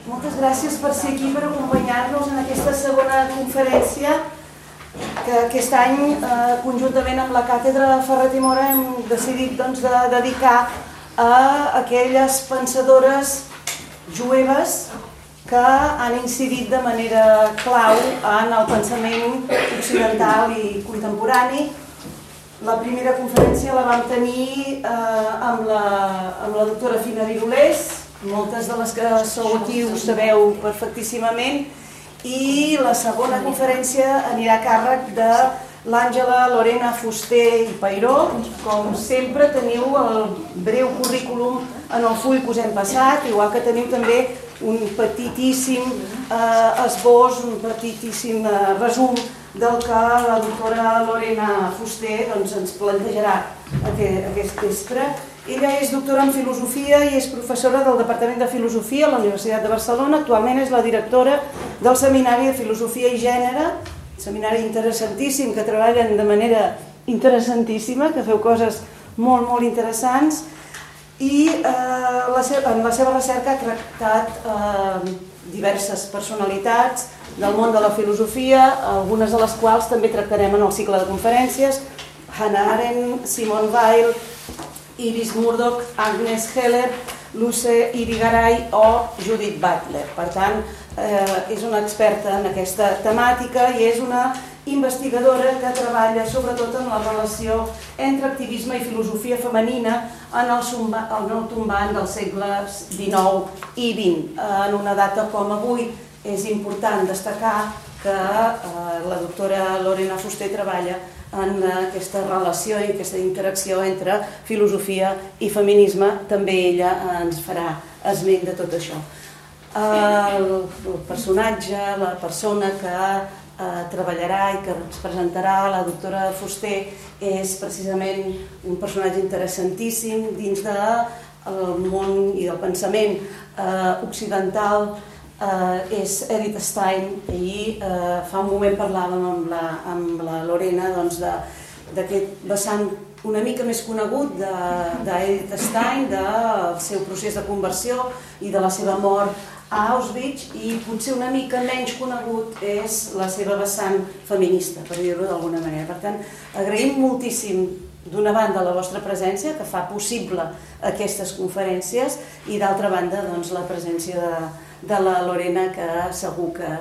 Moltes gràcies per ser aquí, per acompanyar-nos en aquesta segona conferència que aquest any, conjuntament amb la Càtedra Ferret i Mora, hem decidit de dedicar a aquelles pensadores jueves que han incidit de manera clau en el pensament occidental i contemporani. La primera conferència la vam tenir amb la doctora Fina Virulés, moltes de les que sou aquí ho sabeu perfectíssimament, i la segona conferència anirà a càrrec de l'Àngela Lorena Fuster i Peiró. Com sempre teniu el breu currículum en el full que us hem passat, igual que teniu també un petitíssim esbós, un petitíssim resum del que la doctora Lorena Fuster ens plantejarà aquest vespre. Ella és doctora en Filosofia i és professora del Departament de Filosofia a la Universitat de Barcelona. Actualment és la directora del Seminari de Filosofia i Gènere, seminari interessantíssim, que treballen de manera interessantíssima, que feu coses molt, molt interessants. I en la seva recerca ha tractat diverses personalitats del món de la filosofia, algunes de les quals també tractarem en el cicle de conferències: Hannah Arendt, Simone Weil, Iris Murdoch, Agnes Heller, Luce Irigaray o Judith Butler. Per tant, és una experta en aquesta temàtica i és una investigadora que treballa sobretot en la relació entre activisme i filosofia femenina en el tombant dels segles XIX i XX. En una data com avui és important destacar que la doctora Lorena Fuster treballa en aquesta relació i aquesta interacció entre filosofia i feminisme. També ella ens farà esment de tot això. El personatge, la persona que treballarà i que ens presentarà la doctora Fuster és precisament un personatge interessantíssim dins del món i del pensament occidental. És Edith Stein i fa un moment parlàvem amb la Lorena d'aquest vessant una mica més conegut d'Edith Stein, del seu procés de conversió i de la seva mort a Auschwitz, i potser una mica menys conegut és la seva vessant feminista, per dir-ho d'alguna manera. Per tant, agraïm moltíssim d'una banda la vostra presència, que fa possible aquestes conferències, i d'altra banda la presència de la Lorena, que segur que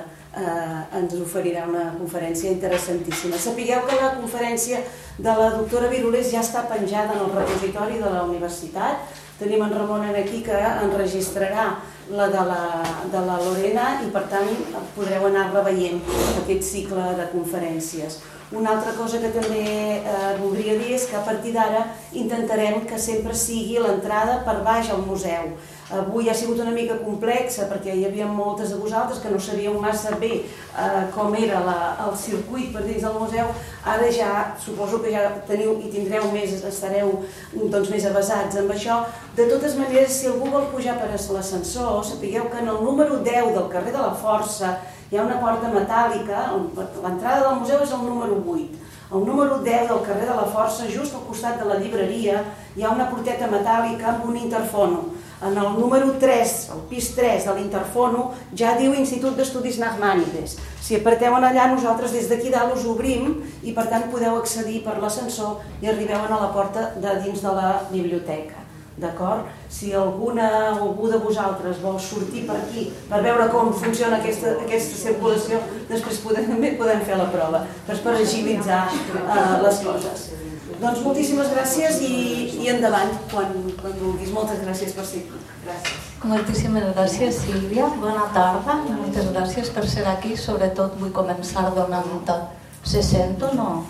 ens oferirà una conferència interessantíssima. Sapigueu que la conferència de la doctora Virulés ja està penjada en el repositori de la universitat. Tenim en Ramon aquí que enregistrarà la de la Lorena i per tant podreu anar-la veient aquest cicle de conferències. Una altra cosa que també voldria dir és que a partir d'ara intentarem que sempre sigui l'entrada per baix al museu. Avui ha sigut una mica complexa perquè hi havia moltes de vosaltres que no sabíeu massa bé com era el circuit per dins del museu. Ara ja suposo que ja teniu i tindreu més, estareu més avesats amb això. De totes maneres, si algú vol pujar per l'ascensor, sapigueu que en el número 10 del carrer de la Força hi ha una porta metàl·lica. L'entrada del museu és el número 8. Al número 10 del carrer de la Força, just al costat de la llibreria, hi ha una porteta metàl·lica amb un interfono. En el número 3, el pis 3 de l'interfono, ja diu Institut d'Estudis Nachmanides. Si apreteu allà, nosaltres des d'aquí dalt us obrim i per tant podeu accedir per l'ascensor i arribeu a la porta de dins de la biblioteca. D'acord? Si algú de vosaltres vol sortir per aquí per veure com funciona aquesta circulació, després també podem fer la prova, per agilitzar les coses. Doncs moltíssimes gràcies i endavant quan vulguis. Moltes gràcies per ser aquí. Gràcies. Moltíssimes gràcies, Sílvia. Bona tarda. Moltes gràcies per ser aquí. Sobretot vull començar donant-te... Se sento, no?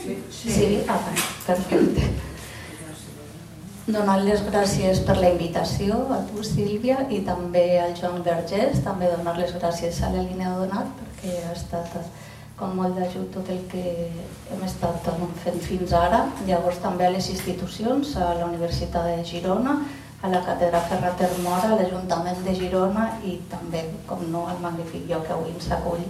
Sí? Perfecte. Donar les gràcies per la invitació a tu, Sílvia, i també al Joan Vergés. També donar les gràcies a l'Elina Donat perquè ha estat com molt d'ajut tot el que hem estat fent fins ara. Llavors també a les institucions, a la Universitat de Girona, a la Càtedra Ferret i Mora, a l'Ajuntament de Girona i també, com no, al magnífic lloc que avui ens acull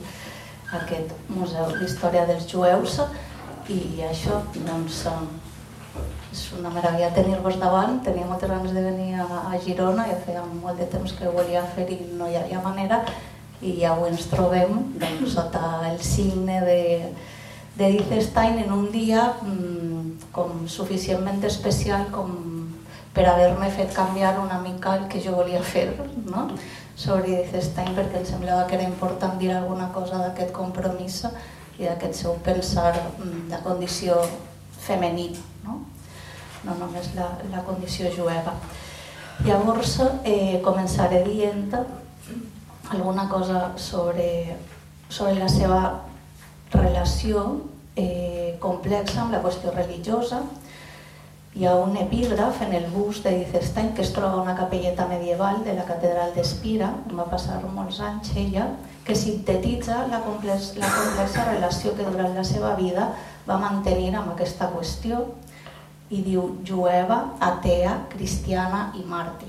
aquest Museu d'Història dels Jueus. I això, doncs, és una meravella tenir-vos davant. Tenia moltes ganes de venir a Girona, ja feia molt de temps que ho volia fer i no hi havia manera, i avui ens trobem sota el signe de Edith Stein en un dia com suficientment especial com per haver-me fet canviar una mica el que jo volia fer, no? Sobre Edith Stein, perquè em semblava que era important dir alguna cosa d'aquest compromís i d'aquest seu pensar de condició femenina, no només la condició jueva. Llavors començaré dient alguna cosa sobre la seva relació complexa amb la qüestió religiosa. Hi ha un epígraf en el bust d'Edith Stein que es troba a una capelleta medieval de la catedral d'Espira, on va passar molts anys ella, que sintetitza la complexa relació que durant la seva vida va mantenir amb aquesta qüestió i diu jueva, atea, cristiana i màrtir.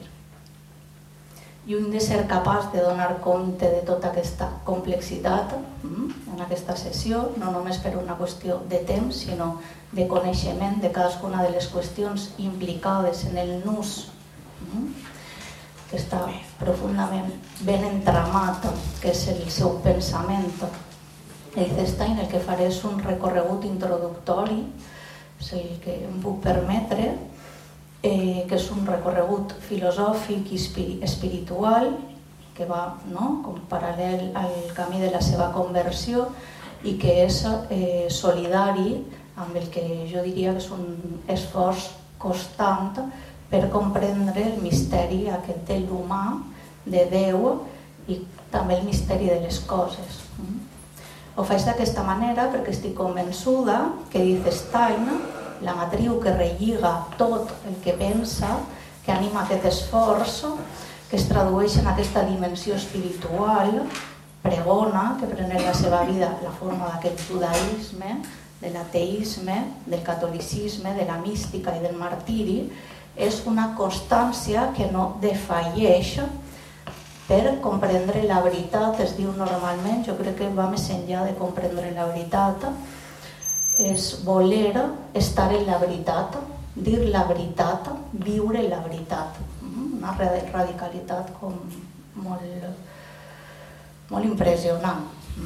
Lluny de ser capaç de donar compte de tota aquesta complexitat en aquesta sessió, no només per una qüestió de temps, sinó de coneixement de cadascuna de les qüestions implicades en el nus, que està profundament ben entramat, que és el seu pensament. Edith Stein el que faré és un recorregut introductori, és el que em puc permetre, que és un recorregut filosòfic i espiritual que va com paral·lel al camí de la seva conversió i que és solidari amb el que jo diria que és un esforç constant per comprendre el misteri aquest de l'humà, de Déu i també el misteri de les coses. Ho faig d'aquesta manera perquè estic convençuda que Edith Stein, la matriu que relliga tot el que pensa, que anima aquest esforç, que es tradueix en aquesta dimensió espiritual, pregona, que pren en la seva vida la forma d'aquest judaïsme, de l'ateisme, del catolicisme, de la mística i del martiri, és una constància que no defalleix per comprendre la veritat. Es diu normalment, jo crec que va més enllà de comprendre la veritat, és voler estar en la veritat, dir la veritat, viure la veritat. Una radicalitat com molt impressionant.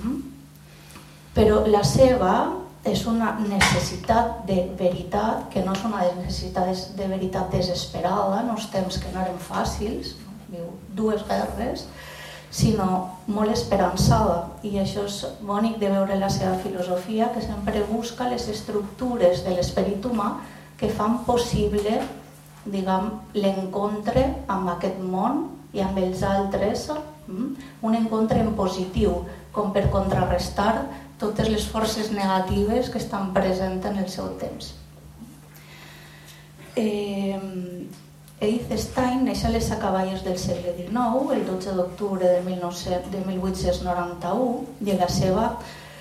Però la seva és una necessitat de veritat, que no és una necessitat de veritat desesperada en uns temps que no eren fàcils, viu dues guerres, sinó molt esperançada. I això és bonic de veure la seva filosofia, que sempre busca les estructures de l'esperit humà que fan possible, l'encontre amb aquest món i amb els altres, un encontre en positiu, com per contrarrestar totes les forces negatives que estan presents en el seu temps. Edith Stein neix a les acaballes del segle XIX, el 12 d'octubre de 1891, i la seva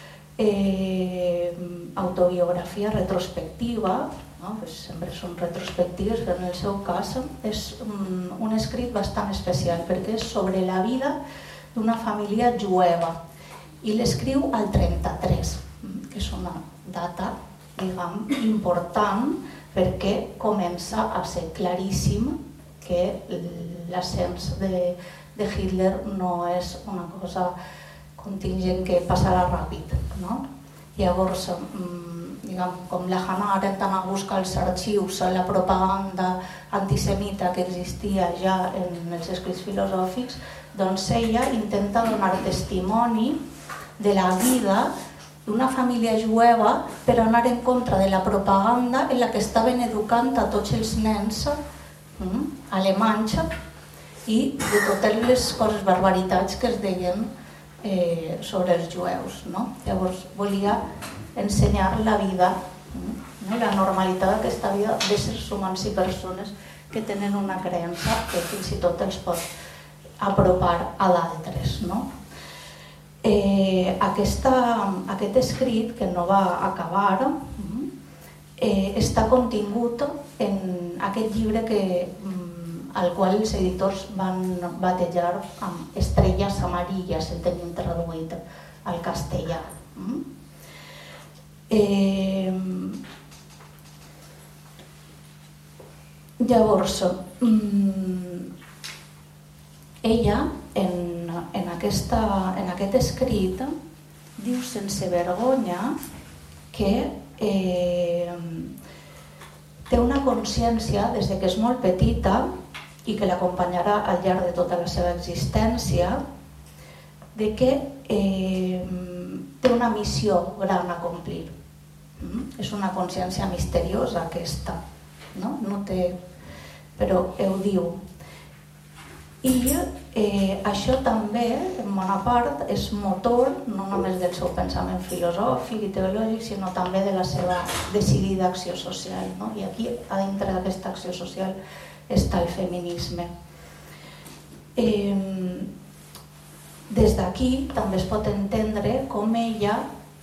autobiografia retrospectiva, sempre són retrospectives, però en el seu cas és un escrit bastant especial, perquè és sobre la vida d'una família jueva, i l'escriu al 33, que és una data, important, perquè comença a ser claríssim que l'ascens de Hitler no és una cosa contingent que passarà ràpid. Llavors, com la Hannah Arendt anava a buscar els arxius, la propaganda antisemita que existia ja en els escrits filosòfics, doncs ella intenta donar testimoni de la vida d'una família jueva per anar en contra de la propaganda en la que estaven educant a tots els nens alemanys i de totes les coses, barbaritats que es deien sobre els jueus. Llavors volia ensenyar la vida, la normalitat d'aquesta vida d'éssers humans i persones que tenen una creença que fins i tot els pot apropar a d'altres. Aquest escrit, que no va acabar, està contingut en aquest llibre al qual els editors van batejar amb Estrelles amarilles, el tenim traduït al castellà. Llavors, ella, en aquest escrit, diu sense vergonya que té una consciència des que és molt petita i que l'acompanyarà al llarg de tota la seva existència, de que té una missió gran a complir. És una consciència misteriosa aquesta, no? No té, però ho diu. I això també, en bona part, és motor no només del seu pensament filosòfic i teològic, sinó també de la seva decidida acció social, no? I aquí, a dintre d'aquesta acció social, està el feminisme. Des d'aquí també es pot entendre com ella,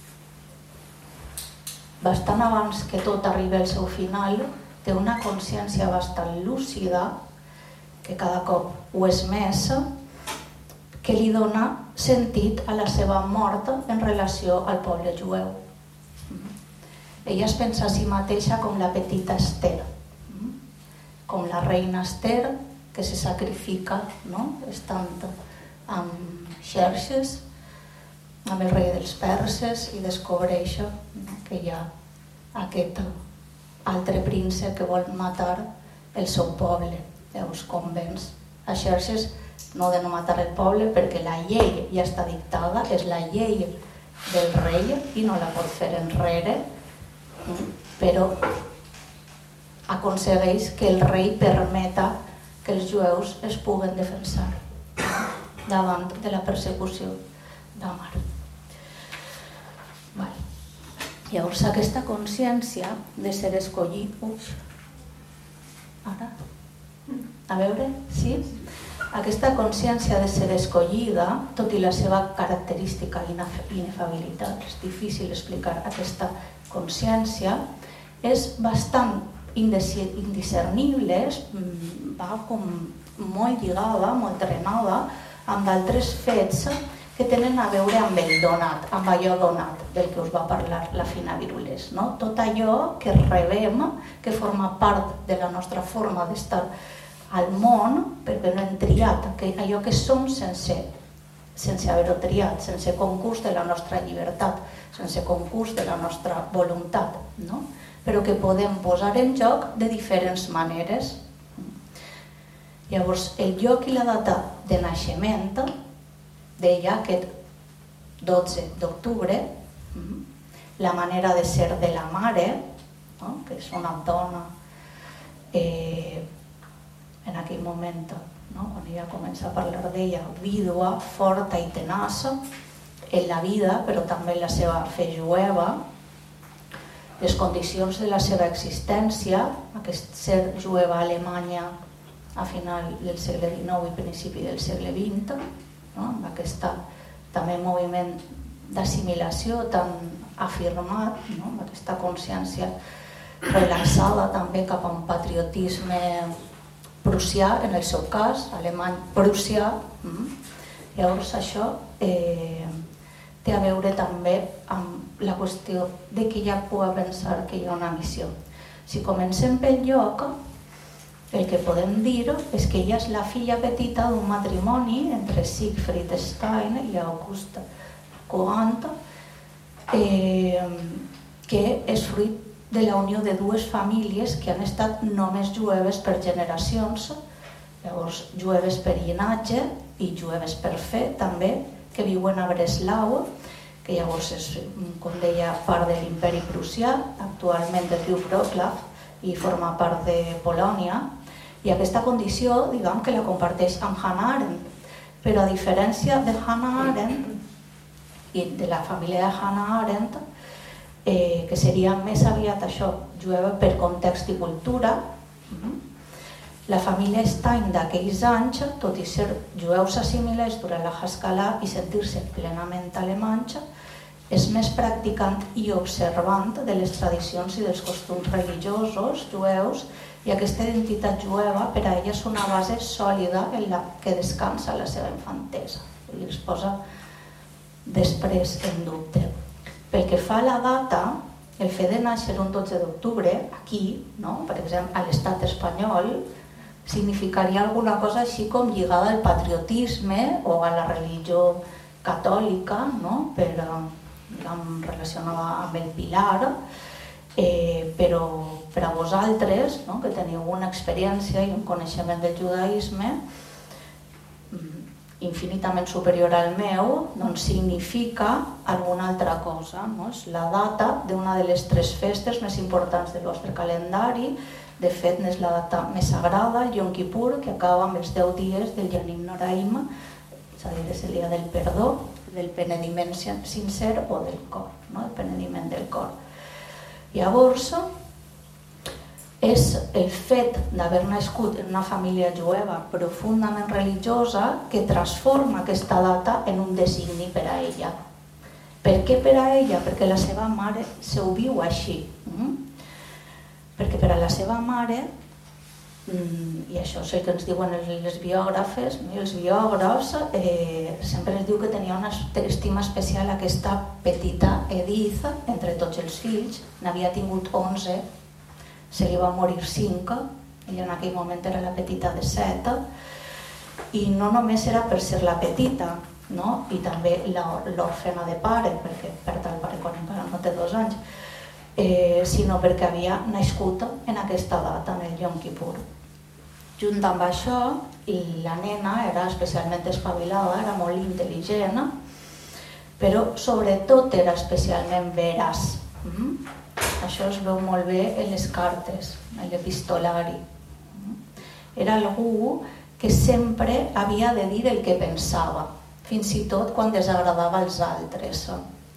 bastant abans que tot arribi al seu final, té una consciència bastant lúcida, que cada cop ho és més, que li dona sentit a la seva mort en relació al poble jueu. Ella es pensa a si mateixa com la petita Esther, com la reina Esther que se sacrifica, no? Estant amb Xerxes, amb el rei dels perses, i descobreix que hi ha aquest altre príncep que vol matar el seu poble. Llavors convenç a Xerxes no de no matar el poble perquè la llei ja està dictada, és la llei del rei i no la pot fer enrere, però aconsegueix que el rei permeta que els jueus es puguen defensar davant de la persecució d'Amar. Llavors aquesta consciència de ser escollit... Ara? A veure, sí? Aquesta consciència de ser escollida, tot i la seva característica inefabilitat, és difícil explicar aquesta consciència, és bastant indiscernible, va com molt lligada, molt drenada, amb altres fets que tenen a veure amb el donat, amb allò donat, del que us va parlar la Fina Virulés. Tot allò que rebem, que forma part de la nostra forma d'estar al món, perquè no hem triat, allò que som sense haver-ho triat, sense concurs de la nostra llibertat, sense concurs de la nostra voluntat, però que podem posar en joc de diferents maneres. Llavors, el lloc i la data de naixement deia aquest 12 d'octubre, la manera de ser de la mare, que és una dona en aquell moment, quan ella comença a parlar d'ella, vídua, forta i tenaç en la vida, però també en la seva fe jueva, les condicions de la seva existència, aquest ser jueva a Alemanya a final del segle XIX i principi del segle XX, amb aquest també moviment d'assimilació tan afirmat, amb aquesta consciència relaxada també cap a un patriotisme prussià, en el seu cas, alemany-prussià. Llavors això té a veure també amb la qüestió de que ella pugui pensar que hi ha una missió. Si comencem pel lloc, el que podem dir és que ella és la filla petita d'un matrimoni entre Siegfried Stein i Augusta Coant, que és fruit de la unió de dues famílies que han estat només jueves per generacions, llavors jueves per llinatge i jueves per fe també, que viuen a Breslau, que llavors és, com deia, part de l'imperi prussià, actualment es diu Wrocław i forma part de Polònia, i aquesta condició, diguem, que la comparteix amb Hannah Arendt, però a diferència de Hannah Arendt i de la família de Hannah Arendt, que seria més aviat això, jueva per context i cultura, la família Stein d'aquells anys, tot i ser jueus assimilats durant la Haskalah i sentir-se plenament alemanys, és més practicant i observant de les tradicions i dels costums religiosos jueus, i aquesta identitat jueva per a ella és una base sòlida en la que descansa la seva infantesa, i es posa després en dubte. Pel que fa a la data, el fet de néixer un 12 d'octubre, aquí, no? Per exemple, a l'estat espanyol, significaria alguna cosa així com lligada al patriotisme o a la religió catòlica, no? Relacionada amb el Pilar, però per a vosaltres, no? Que teniu una experiència i un coneixement del judaïsme infinitament superior al meu, doncs significa alguna altra cosa, no? És la data d'una de les 3 festes més importants del vostre calendari. De fet, és la data més sagrada, el Yom Kippur, que acaba amb els 10 dies del Yanim Noraim, és a dir, és el dia del perdó, del penediment sincer o del cor, no? El penediment del cor. Llavors, és el fet d'haver nascut en una família jueva profundament religiosa que transforma aquesta data en un designi per a ella. Per què per a ella? Perquè la seva mare s'ho viu així. Perquè per a la seva mare, i això és el que ens diuen les biògrafes, els biògrafs, sempre es diu que tenia una estima especial a aquesta petita Edith entre tots els fills, n'havia tingut 11, se li va morir 5, ella en aquell moment era la petita de 7, i no només era per ser la petita, no? I també l'òrfena de pare, perquè perd el pare quan encara no té 2 anys, sinó perquè havia nascut en aquesta data, en el Yom Kippur. Junt amb això, la nena era especialment espavilada, era molt intel·ligent, però sobretot era especialment veraç. Això es veu molt bé en les cartes, en l'epistolari. Era algú que sempre havia de dir el que pensava, fins i tot quan desagradava als altres.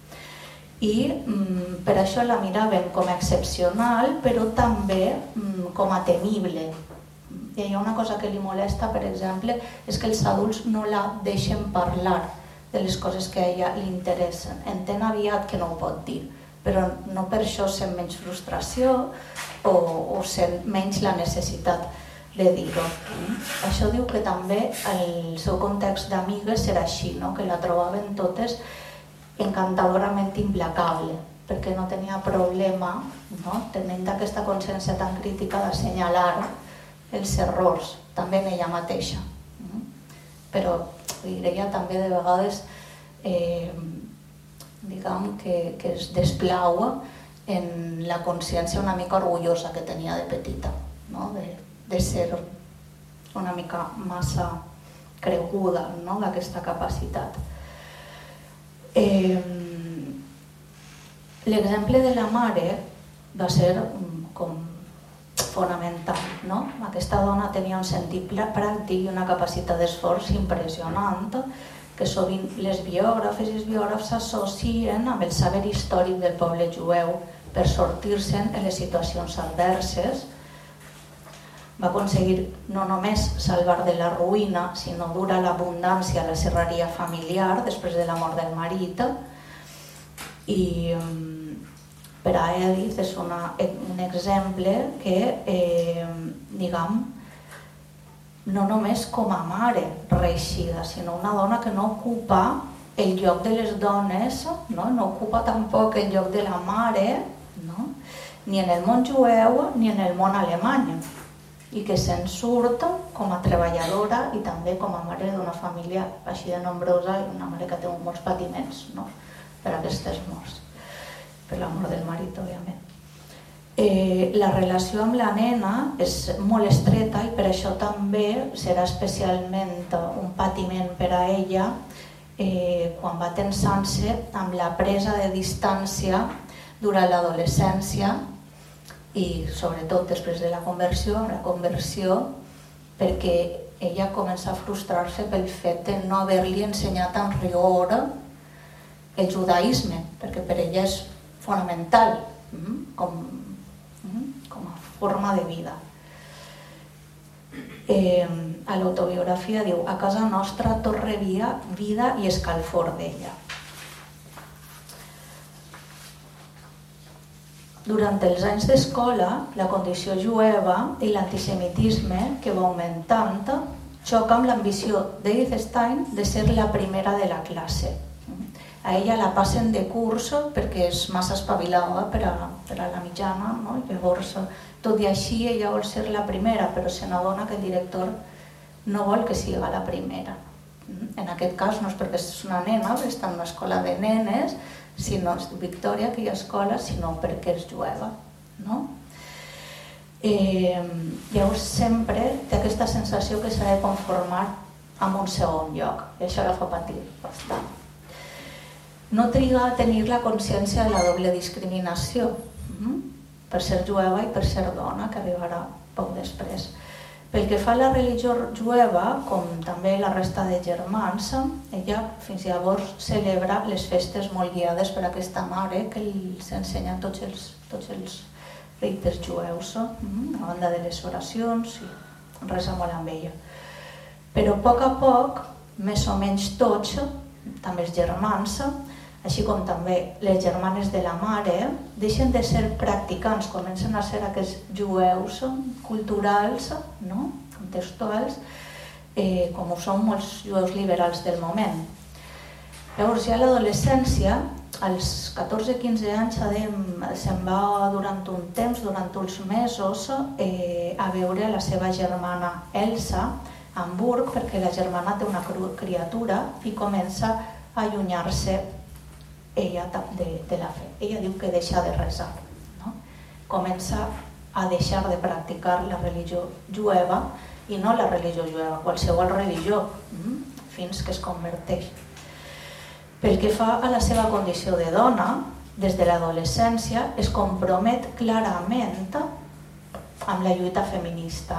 I per això la miraven com a excepcional, però també com a temible. I hi ha una cosa que li molesta, per exemple, és que els adults no la deixen parlar de les coses que a ella li interessen. Entén aviat que no ho pot dir, però no per això sent menys frustració o sent menys la necessitat de dir-ho. Això diu que també el seu context d'amigues era així, que la trobaven totes encantadorament implacable, perquè no tenia problema, tenint aquesta consciència tan crítica d'assenyalar els errors, també en ella mateixa. Però ella també de vegades diguem que es desplau en la consciència una mica orgullosa que tenia de petita, de ser una mica massa creguda d'aquesta capacitat. L'exemple de la mare va ser com fonamental. Aquesta dona tenia un sentit pràctic i una capacitat d'esforç impressionant que sovint les biògrafes i els biògrafs s'associen amb el saber històric del poble jueu per sortir-se'n en les situacions adverses. Va aconseguir no només salvar de la ruïna, sinó dur a l'abundància a la serreria familiar després de la mort del marit. I per a Edith és un exemple que, diguem, no només com a mare reeixida, sinó una dona que no ocupa el lloc de les dones, no ocupa tampoc el lloc de la mare, ni en el món jueu ni en el món alemany, i que se'n surt com a treballadora i també com a mare d'una família així de nombrosa i una mare que té molts patiments per aquestes morts, per la mort del marit, òbviament. La relació amb la nena és molt estreta i per això també serà especialment un patiment per a ella quan va tensant-se amb la presa de distància durant l'adolescència i sobretot després de la conversió, perquè ella comença a frustrar-se pel fet de no haver-li ensenyat amb rigor el judaïsme, perquè per ella és fonamental com a forma de vida. A l'autobiografia diu: a casa nostra tot rebia vida i escalfor d'ella. Durant els anys d'escola, la condició jueva i l'antisemitisme que va augmentant xoca amb l'ambició d'Edith Stein de ser la primera de la classe. A ella la passen de curs perquè és massa espavilada per a la mitjana, no? Llavors, tot i així, ella vol ser la primera, però se n'adona que el director no vol que siga la primera. En aquest cas no és perquè és una nena, està en una escola de nenes, sinó és Victòria, aquella escola, sinó perquè és jueva, no? Llavors sempre té aquesta sensació que s'ha de conformar amb un segon lloc, i això la fa patir bastant. No triga a tenir la consciència de la doble discriminació, per ser jueva i per ser dona, que arribarà poc després. Pel que fa a la religió jueva, com també la resta de germans, ella fins llavors celebra les festes molt guiades per aquesta mare que els ensenya tots els rites jueus, a banda de les oracions, i resa molt amb ella. Però a poc, més o menys tots, també els germans, així com també les germanes de la mare, deixen de ser practicants, comencen a ser aquests jueus culturals, contextuals, com ho són molts jueus liberals del moment. Llavors, ja a l'adolescència, als 14-15 anys, se'n va durant un temps, durant uns mesos, a veure la seva germana Elsa a Hamburg, perquè la germana té una criatura i comença a allunyar-se ella de la fe. Ella diu que deixa de resar, comença a deixar de practicar la religió jueva, i no la religió jueva, qualsevol religió, fins que es converteix. Pel que fa a la seva condició de dona, des de l'adolescència es compromet clarament amb la lluita feminista,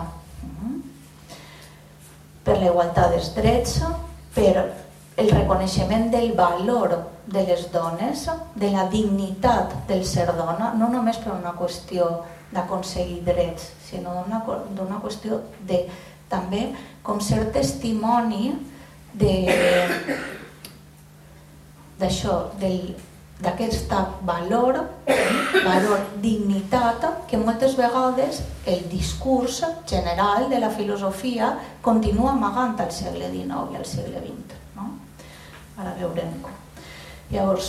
per la igualtat dels drets, per el reconeixement del valor de les dones, de la dignitat del ser dona, no només per una qüestió d'aconseguir drets, sinó d'una qüestió de també com ser testimoni d'això, d'aquest valor, dignitat, que moltes vegades el discurs general de la filosofia continua amagant al segle XIX i al segle XX. Ara veurem com. Llavors,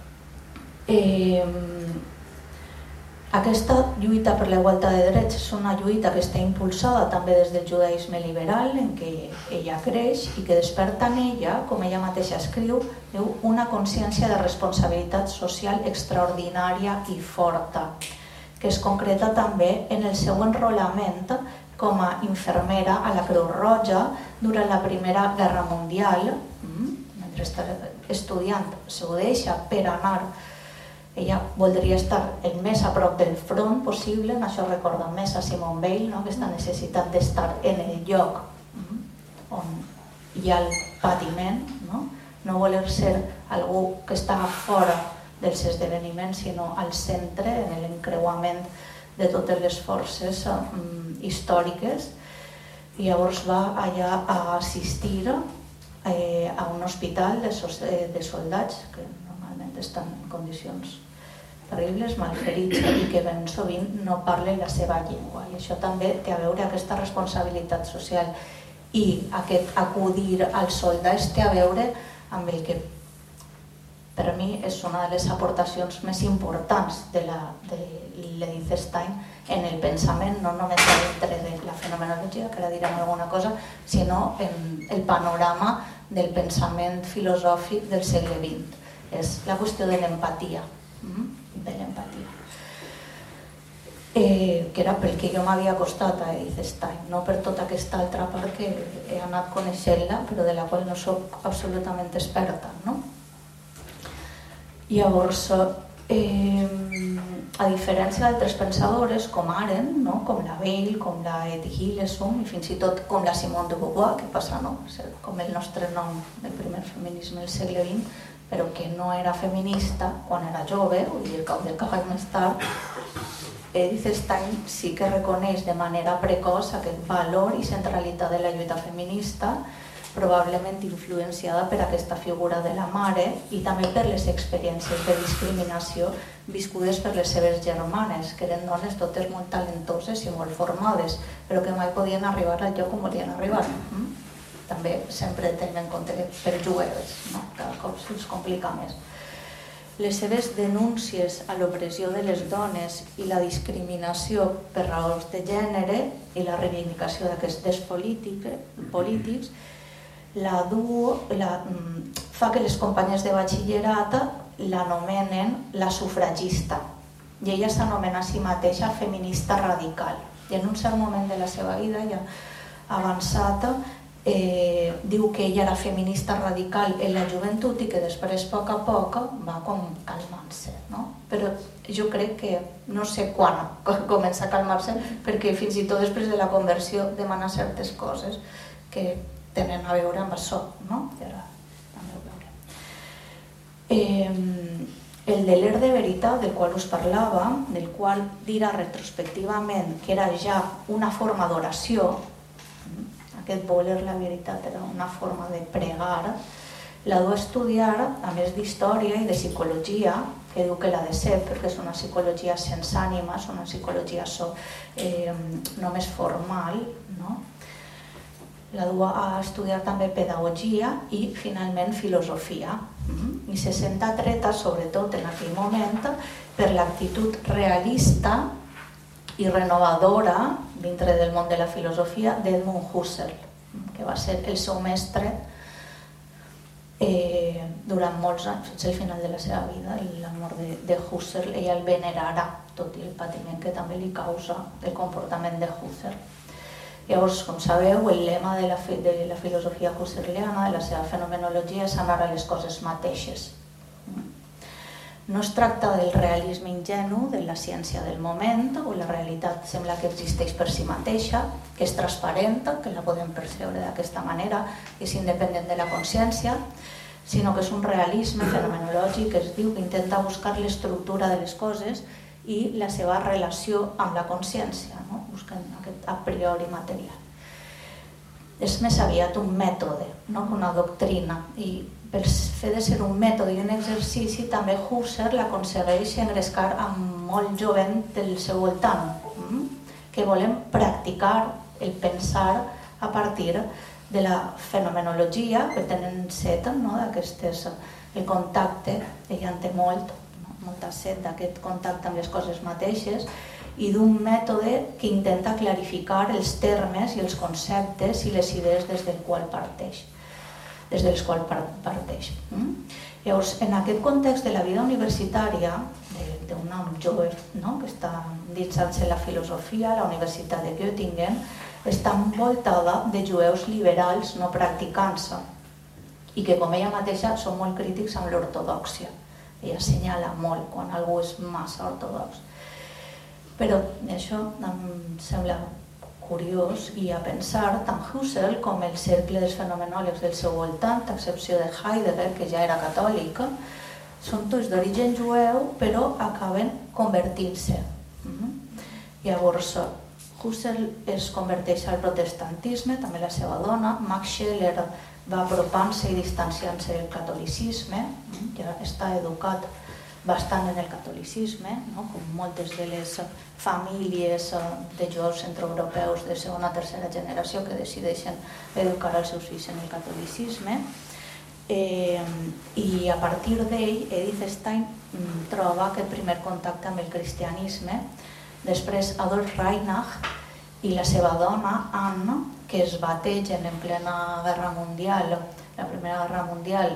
aquesta lluita per la igualtat de drets és una lluita que està impulsada també des del judaïsme liberal, en què ella creix i que desperta en ella, com ella mateixa escriu, una consciència de responsabilitat social extraordinària i forta, que es concreta també en el seu enrolament com a infermera a la Creu Roja durant la Primera Guerra Mundial. Mentre està estudiant, s'ho deixa per anar. Ella voldria estar el més a prop del front possible, això recorda més a Simone Weil, aquesta necessitat d'estar en el lloc on hi ha el patiment, no voler ser algú que està fora dels esdeveniments, sinó al centre, en l'encreuament de totes les forces històriques. I llavors va allà a assistir a un hospital de soldats que normalment estan en condicions terribles, malferits, i que ben sovint no parlen la seva llengua. I això també té a veure aquesta responsabilitat social, i aquest acudir als soldats té a veure amb el que per mi és una de les aportacions més importants de l'Edith Stein en el pensament, no només dintre de la fenomenologia, que ara direm alguna cosa, sinó en el panorama del pensament filosòfic del segle XX. És la qüestió de l'empatia, que era pel que jo m'havia acostat a Edith Stein, no per tota aquesta altra part que he anat coneixent-la, però de la qual no soc absolutament experta. Llavors, a diferència d'altres pensadores com Arendt, com la Weil, com la Etty Hillesum i fins i tot com la Simone de Beauvoir, que passa com el nostre nom del primer feminisme del segle XX, però que no era feminista quan era jove, vull dir, del cavall més tard, Edith Stein sí que reconeix de manera precoç aquest valor i centralitat de la lluita feminista, probablement influenciada per aquesta figura de la mare i també per les experiències de discriminació viscudes per les seves germanes, que eren dones totes molt talentoses i molt formades, però que mai podien arribar al lloc on volien arribar. també sempre tenim en compte que per jueves, cada cop se'ls complica més. Les seves denúncies a l'opressió de les dones i la discriminació per raons de gènere i la reivindicació d'aquests drets polítics fa que les companyes de batxillerat l'anomenen la sufragista i ella s'anomena a si mateixa feminista radical. I en un cert moment de la seva vida, ja avançat, diu que ella era feminista radical en la joventut i que després, a poc va com calmant-se. Però jo crec que no sé quan comença a calmar-se, perquè fins i tot després de la conversió demana certes coses que tenen a veure amb això. I ara també ho veurem. El deler de veritat del qual us parlava, del qual dirà retrospectivament que era ja una forma d'oració, aquest voler la veritat era una forma de pregar, la du a estudiar, a més d'història i de psicologia, que diu que l'ha de ser perquè és una psicologia sense ànima, és una psicologia només formal. La du a estudiar també pedagogia i finalment filosofia. I se sent atreta, sobretot en aquell moment, per l'actitud realista i renovadora dintre del món de la filosofia d'Edmund Husserl, que va ser el seu mestre durant molts anys, fins al final de la seva vida. L'amor de Husserl, ella el venerarà, tot i el patiment que també li causa el comportament de Husserl. Llavors, com sabeu, el lema de la filosofia husserliana, de la seva fenomenologia, és anar a les coses mateixes. No es tracta del realisme ingenu de la ciència del moment, on la realitat sembla que existeix per si mateixa, que és transparent, que la podem percebre d'aquesta manera, que és independent de la consciència, sinó que és un realisme fenomenològic que es diu que intenta buscar l'estructura de les coses i la seva relació amb la consciència, buscant aquest a priori material. És més aviat un mètode, no una doctrina, i per fer de ser un mètode i un exercici també Husserl aconsegueix engrescar amb molt jovent del seu voltant, que volem practicar el pensar a partir de la fenomenologia, que tenen set d'aquestes, el contacte, ella en té molta set d'aquest contacte amb les coses mateixes, i d'un mètode que intenta clarificar els termes i els conceptes i les idees des dels quals parteix. Llavors, en aquest context de la vida universitària, d'un home jove que està dins-se la filosofia, la Universitat de Göttingen, està envoltada de jueus liberals no practicants i que, com ella mateixa, són molt crítics amb l'ortodòxia. Ella assenyala molt quan algú és massa ortodox. Però això em sembla curiós i a pensar, tant Husserl com el cercle dels fenomenòlegs del seu voltant, a excepció de Heidegger, que ja era catòlica, són tots d'origen jueu, però acaben convertint-se. Llavors, Husserl es converteix al protestantisme, també la seva dona. Max Scheler va apropant-se i distanciant-se del catolicisme, ja està educat bastant en el catolicisme, com moltes de les famílies de jueus centroeuropeus de segona o tercera generació que decideixen educar els seus fills en el catolicisme. I a partir d'ell, Edith Stein troba aquest primer contacte amb el cristianisme. Després, Adolf Reinach i la seva dona, Anne, que es bategen en plena guerra mundial, la Primera Guerra Mundial,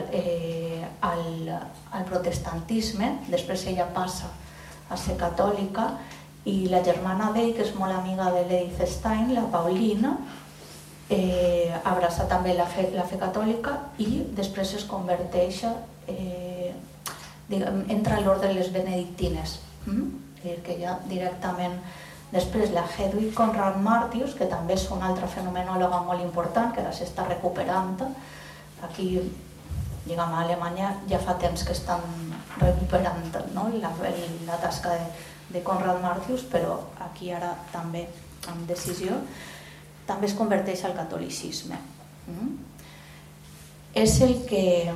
al protestantisme. Després ella passa a ser catòlica i la germana d'ell, que és molt amiga de l'Edith Stein, la Pauline, abraça també la fe catòlica i després es converteix, entra a l'ordre de les benedictines, que ja directament. Després la Hedwig Conrad Martius, que també és una altra fenomenòloga molt important, que ara s'està recuperant. Aquí, diguem, a Alemanya ja fa temps que estan recuperant la tasca de Conrad Martius, però aquí ara també, amb decisió, també es converteix al catolicisme. És el que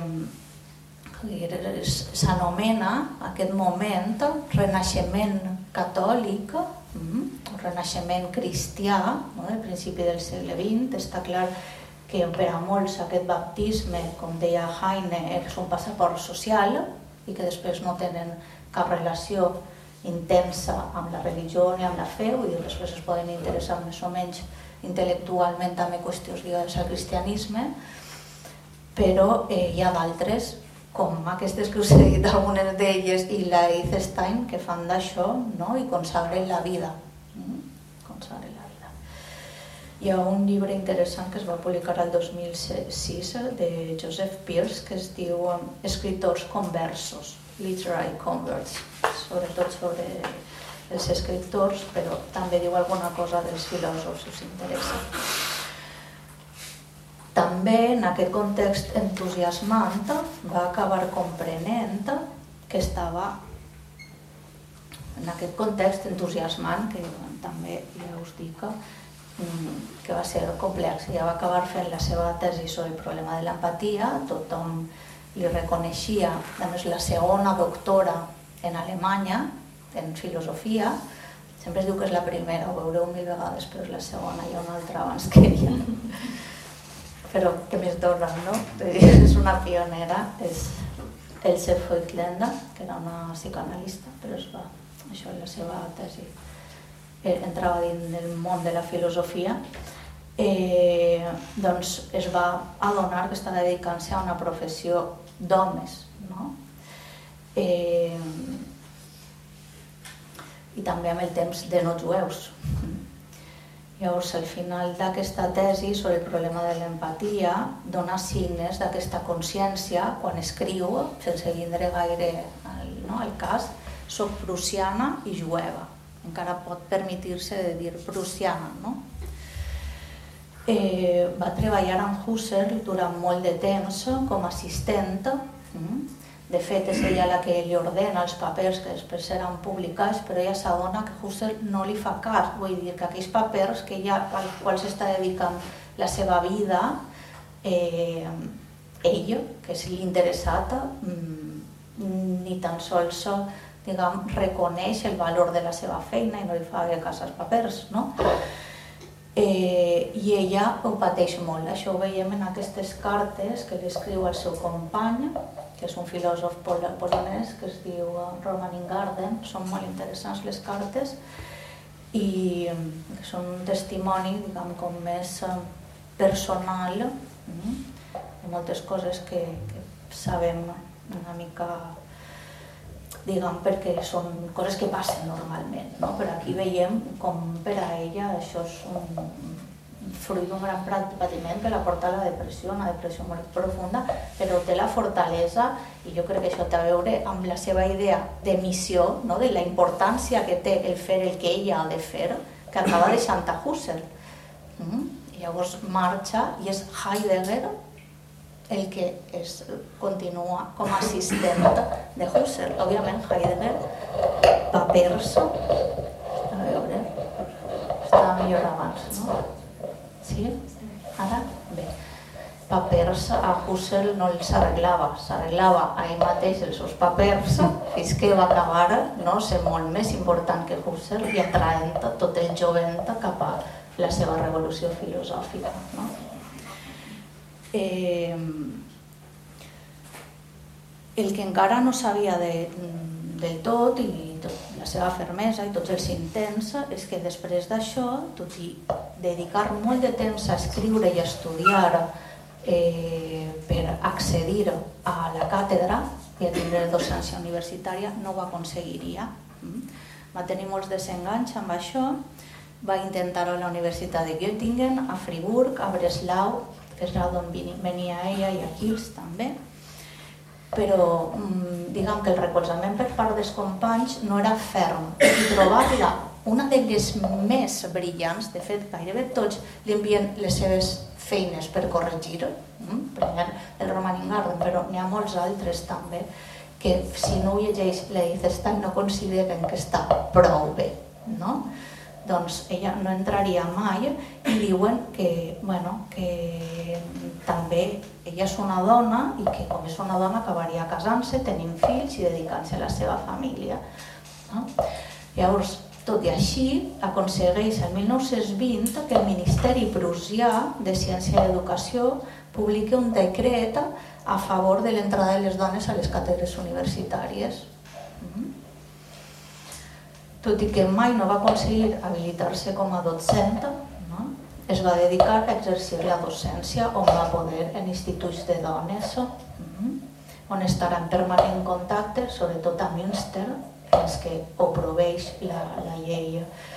s'anomena aquest moment renaixement catòlic, renaixement cristià, al principi del segle XX. Està clar que per a molts aquest baptisme, com deia Heine, és un passaport social i que després no tenen cap relació intensa amb la religió ni amb la fe, i després es poden interessar més o menys intel·lectualment també qüestions lligades al cristianisme, però hi ha d'altres, com aquestes que us he dit, algunes d'elles, i la Edith Stein, que fan d'això i consagren la vida. Hi ha un llibre interessant que es va publicar el 2006 de Joseph Pearce que es diu Escriptors conversos, Literary Converts, sobretot sobre els escriptors, però també diu alguna cosa dels filòsofs, si us interessa. També en aquest context entusiasmant va acabar comprenent que estava en aquest context entusiasmant, que també ja us dic que va ser complex. Ja va acabar fent la seva tesi sobre el problema de l'empatia, tothom li reconeixia, a més la segona doctora en Alemanya en filosofia, sempre es diu que és la primera, ho veureu 1000 vegades, però és la segona, hi ha una altra abans que ella. Però què més donen, no? És una pionera, és Else Voigtländer, que era una psicoanalista, però això és la seva tesi. Entrava dins del món de la filosofia, doncs es va adonar que estava dedicant-se a una professió d'homes, i també amb el temps de no jueus. Llavors, al final d'aquesta tesi sobre el problema de l'empatia dona signes d'aquesta consciència quan escriu, sense vindre gaire al cas, soc prussiana i jueva. Encara pot permetir-se de dir prussiana, no? Va treballar amb Husserl durant molt de temps com a assistent. De fet, és ella la que li ordena els papers que després seran publicats, però ella s'adona que Husserl no li fa cas. Vull dir que aquells papers que ella, als quals està dedicant la seva vida, ella, que és l'interessat, ni tan sols reconeix el valor de la seva feina i no li fa cas als papers, no? I ella ho pateix molt. Això ho veiem en aquestes cartes que li escriu al seu company, que és un filòsof polonès que es diu Roman Ingarden. Són molt interessants les cartes i són un testimoni, diguem, com més personal de moltes coses que sabem una mica, diguem, perquè són coses que passen normalment, no? Però aquí veiem com per a ella això és un fruit d'un gran patiment que la porta a la depressió, una depressió molt profunda, però té la fortalesa, i jo crec que això té a veure amb la seva idea de missió, de la importància que té el fer el que ella ha de fer, que acaba deixant a Husserl. Llavors marxa i és Heidegger el que continua com a assistent de Husserl. Òbviament Heidegger va perdre, a veure, estava millor abans, no? Sí? Ara? Bé. Papers a Husserl no els arreglava, s'arreglava a ell mateix els seus papers fins que va acabar sent molt més important que Husserl i atraent tot el jovent cap a la seva revolució filosòfica. El que encara no sabia del tot, i la seva fermesa i tots els intents, és que després d'això, tot i dedicar molt de temps a escriure i a estudiar per accedir a la càtedra i a tindre docència universitària, no ho aconseguiria. Va tenir molts desenganys amb això, va intentar-ho a la Universitat de Göttingen, a Friburg, a Breslau, que és d'on venia ella, i a Kiels també, però diguem que el recolzament per part dels companys no era ferm, i trobar-la una de les més brillants, de fet gairebé tots li envien les seves feines per corregir, primer el Roman Ingarden, però n'hi ha molts altres també que si no ho llegeix l'Edith Stein no consideren que està prou bé, no? Doncs ella no entraria mai i diuen que també ella és una dona i que com és una dona acabaria casant-se, tenint fills i dedicant-se a la seva família. Llavors, Tot i així, aconsegueix el 1920 que el Ministeri Prussià de Ciència i Educació publiqui un decret a favor de l'entrada de les dones a les càtedres universitàries. Tot i que mai no va aconseguir habilitar-se com a docent, es va dedicar a exercir la docència on va poder en instituts de dones, on estarà en permanent contacte, sobretot a Münster, fins que ho proveeix la llei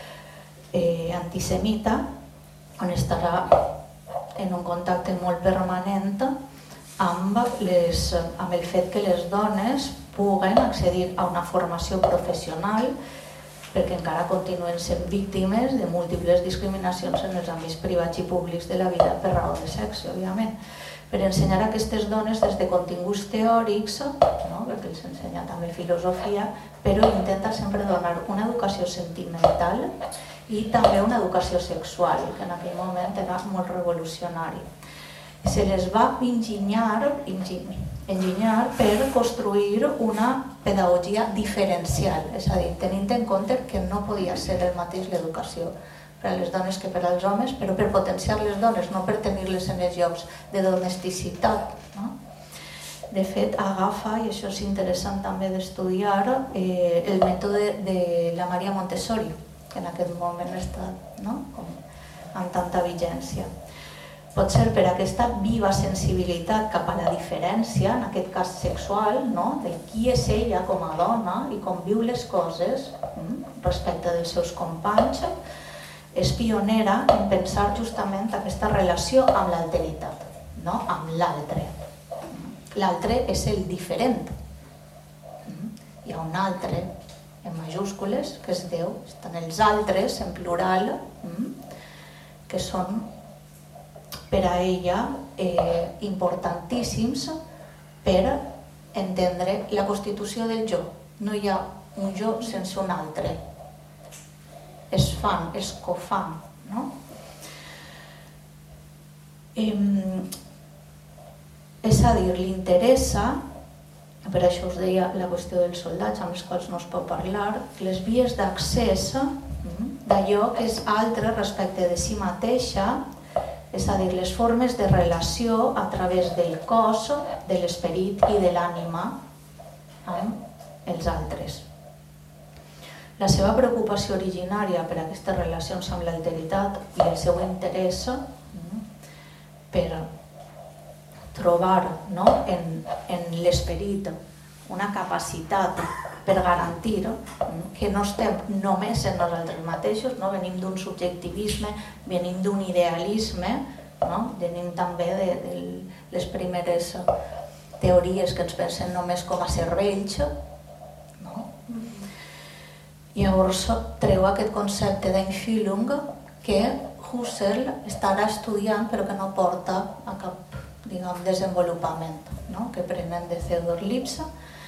antisemita, on estarà en un contacte molt permanent amb el fet que les dones puguen accedir a una formació professional, perquè encara continuen sent víctimes de múltiples discriminacions en els àmbits privats i públics de la vida per raó de sexe, òbviament. Per ensenyar a aquestes dones des de continguts teòrics, perquè els ensenya també filosofia, però intenta sempre donar una educació sentimental i també una educació sexual, que en aquell moment era molt revolucionari. Se les va enginyar per construir una pedagogia diferencial, és a dir, tenint en compte que no podia ser el mateix l'educació per a les dones que per als homes, però per potenciar les dones, no per tenir-les en els llocs de domesticitat. De fet, agafa, i això és interessant també d'estudiar, el mètode de la Maria Montessori, que en aquest moment està amb tanta vigència. Pot ser per aquesta viva sensibilitat cap a la diferència, en aquest cas sexual, de qui és ella com a dona i com viu les coses respecte dels seus companys, és pionera en pensar justament aquesta relació amb l'alteritat, amb l'altre. L'altre és el diferent. Hi ha un altre, en majúscules, que és Déu. Estan els altres, en plural, que són per a ella importantíssims per entendre la constitució del jo. No hi ha un jo sense un altre. Es fan, es cofan. És a dir, li interessa, per això us deia la qüestió dels soldats amb els quals no es pot parlar, les vies d'accés d'allò que és altre respecte de si mateixa, és a dir, les formes de relació a través del cos, de l'esperit i de l'ànima amb els altres. La seva preocupació originària per aquestes relacions amb l'alteritat i el seu interès per trobar en l'esperit una capacitat per garantir que no estem només en nosaltres mateixos, venim d'un subjectivisme, venim d'un idealisme, venim també de les primeres teories que ens pensen només com a cervells. Llavors treu aquest concepte d'Einfühlung que Husserl estarà estudiant però que no porta a cap desenvolupament, que prenen de Theodor Lipps,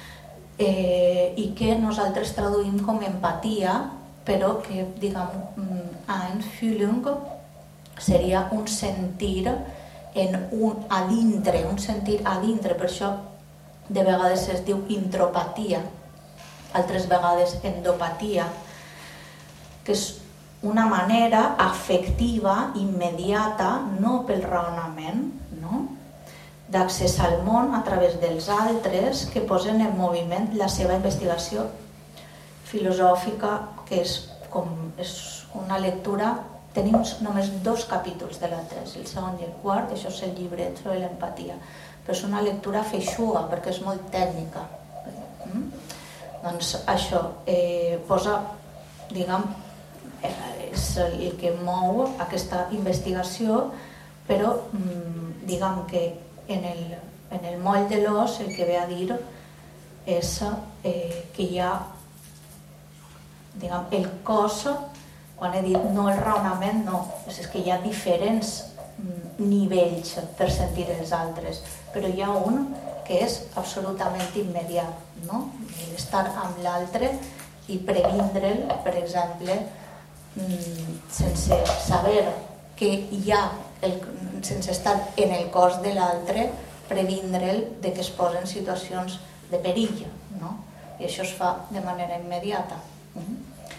i que nosaltres traduïm com empatia, però que, Einfühlung seria un sentir a dintre, per això de vegades es diu intropatia, altres vegades endopatia, que és una manera afectiva, immediata, no pel raonament, d'accés al món a través dels altres que posen en moviment la seva investigació filosòfica, que és una lectura. Tenim només 2 capítols de la tesi, el segon i el quart, això és el llibret sobre l'empatia, però és una lectura feixuga perquè és molt tècnica. Doncs això posa, és el que mou aquesta investigació, però que en el moll de l'os el que ve a dir és que hi ha el cos, quan he dit no el raonament, no, és que hi ha diferents nivells per sentir els altres, però hi ha un que és absolutament immediat, estar amb l'altre i previndre'l, per exemple, sense saber que hi ha, sense estar en el cos de l'altre, previndre'l de que es posa en situacions de perill, i això es fa de manera immediata. Per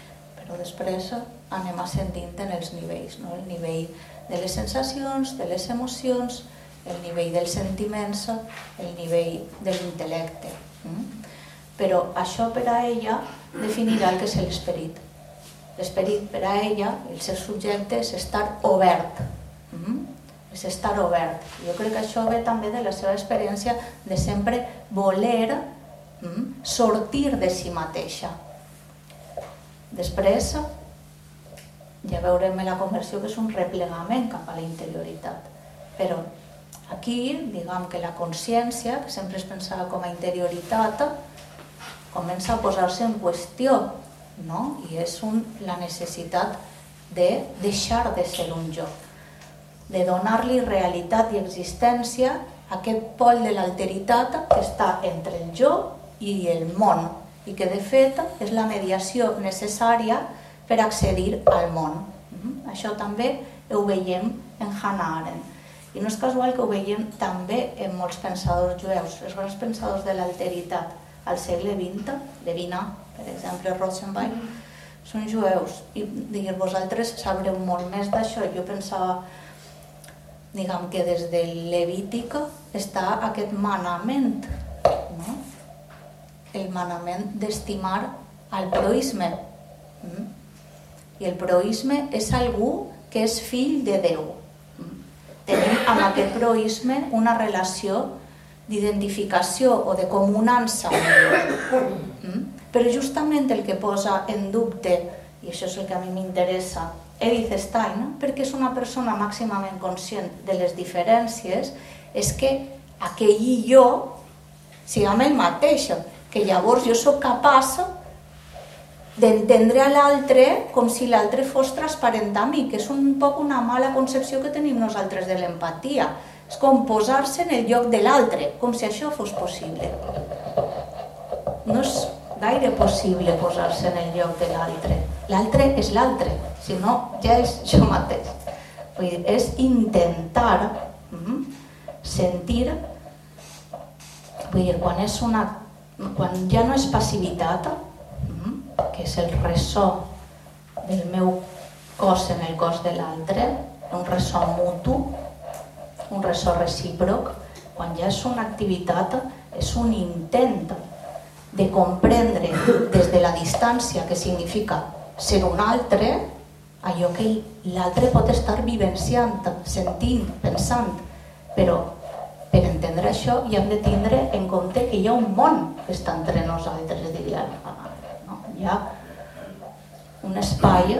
però després anem ascendint en els nivells, no? El nivell de les sensacions, de les emocions, el nivell dels sentiments, el nivell de l'intel·lecte. Però això per a ella definirà el que és l'esperit. L'esperit per a ella, el ser subjecte, és estar obert. És estar obert. Jo crec que això ve també de la seva experiència de sempre voler sortir de si mateixa. Després, ja veurem la conversió que és un replegament cap a la interioritat. Però aquí, diguem que la consciència, que sempre es pensava com a interioritat, comença a posar-se en qüestió, no? I és la necessitat de deixar de ser un jo, de donar-li realitat i existència a aquest pol de l'alteritat que està entre el jo i el món, i que de fet és la mediació necessària per accedir al món. Això també ho veiem en Hannah Arendt. I no és casual que ho veiem també en molts pensadors jueus. Els grans pensadors de l'alteritat al segle XX, Levina, per exemple, Rosenberg, són jueus. I vosaltres sabreu molt més d'això. Jo pensava, diguem que des del Levític està aquest manament, no? El manament d'estimar el proisme. I el proisme és algú que és fill de Déu. Tenim amb aquest proisme una relació d'identificació o de comunança. Però justament el que posa en dubte, i això és el que a mi m'interessa, Edith Stein, perquè és una persona màximament conscient de les diferències, és que aquell jo siguem el mateix, que llavors jo soc capaç d'entendre a l'altre com si l'altre fos transparent a mi, que és un poc una mala concepció que tenim nosaltres de l'empatia. És com posar-se en el lloc de l'altre, com si això fos possible. No és gaire possible posar-se en el lloc de l'altre. L'altre és l'altre, si no ja és jo mateix. Vull dir, és intentar sentir, vull dir, quan ja no és passivitat, que és el ressò del meu cos en el cos de l'altre, un ressò mutu, un ressò recíproc, quan ja és una activitat, és un intent de comprendre des de la distància que significa ser un altre, allò que l'altre pot estar vivenciant, sentint, pensant, però per entendre això hi hem de tindre en compte que hi ha un món que està entre nosaltres, diria la mare. Hi ha un espai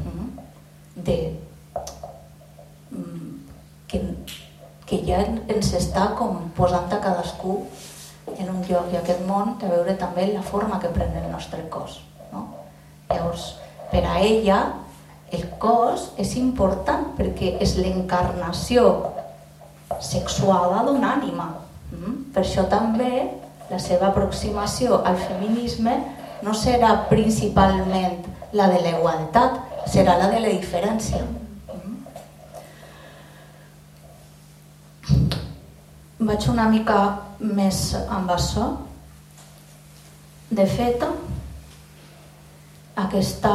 que ja ens està com posant a cadascú en un lloc, i aquest món té a veure també la forma que pren el nostre cos. Llavors, per a ella, el cos és important perquè és l'encarnació sexuada d'una ànima. Per això també la seva aproximació al feminisme no serà principalment la de la igualtat, serà la de la diferència. Vaig una mica més amb això. De fet, aquesta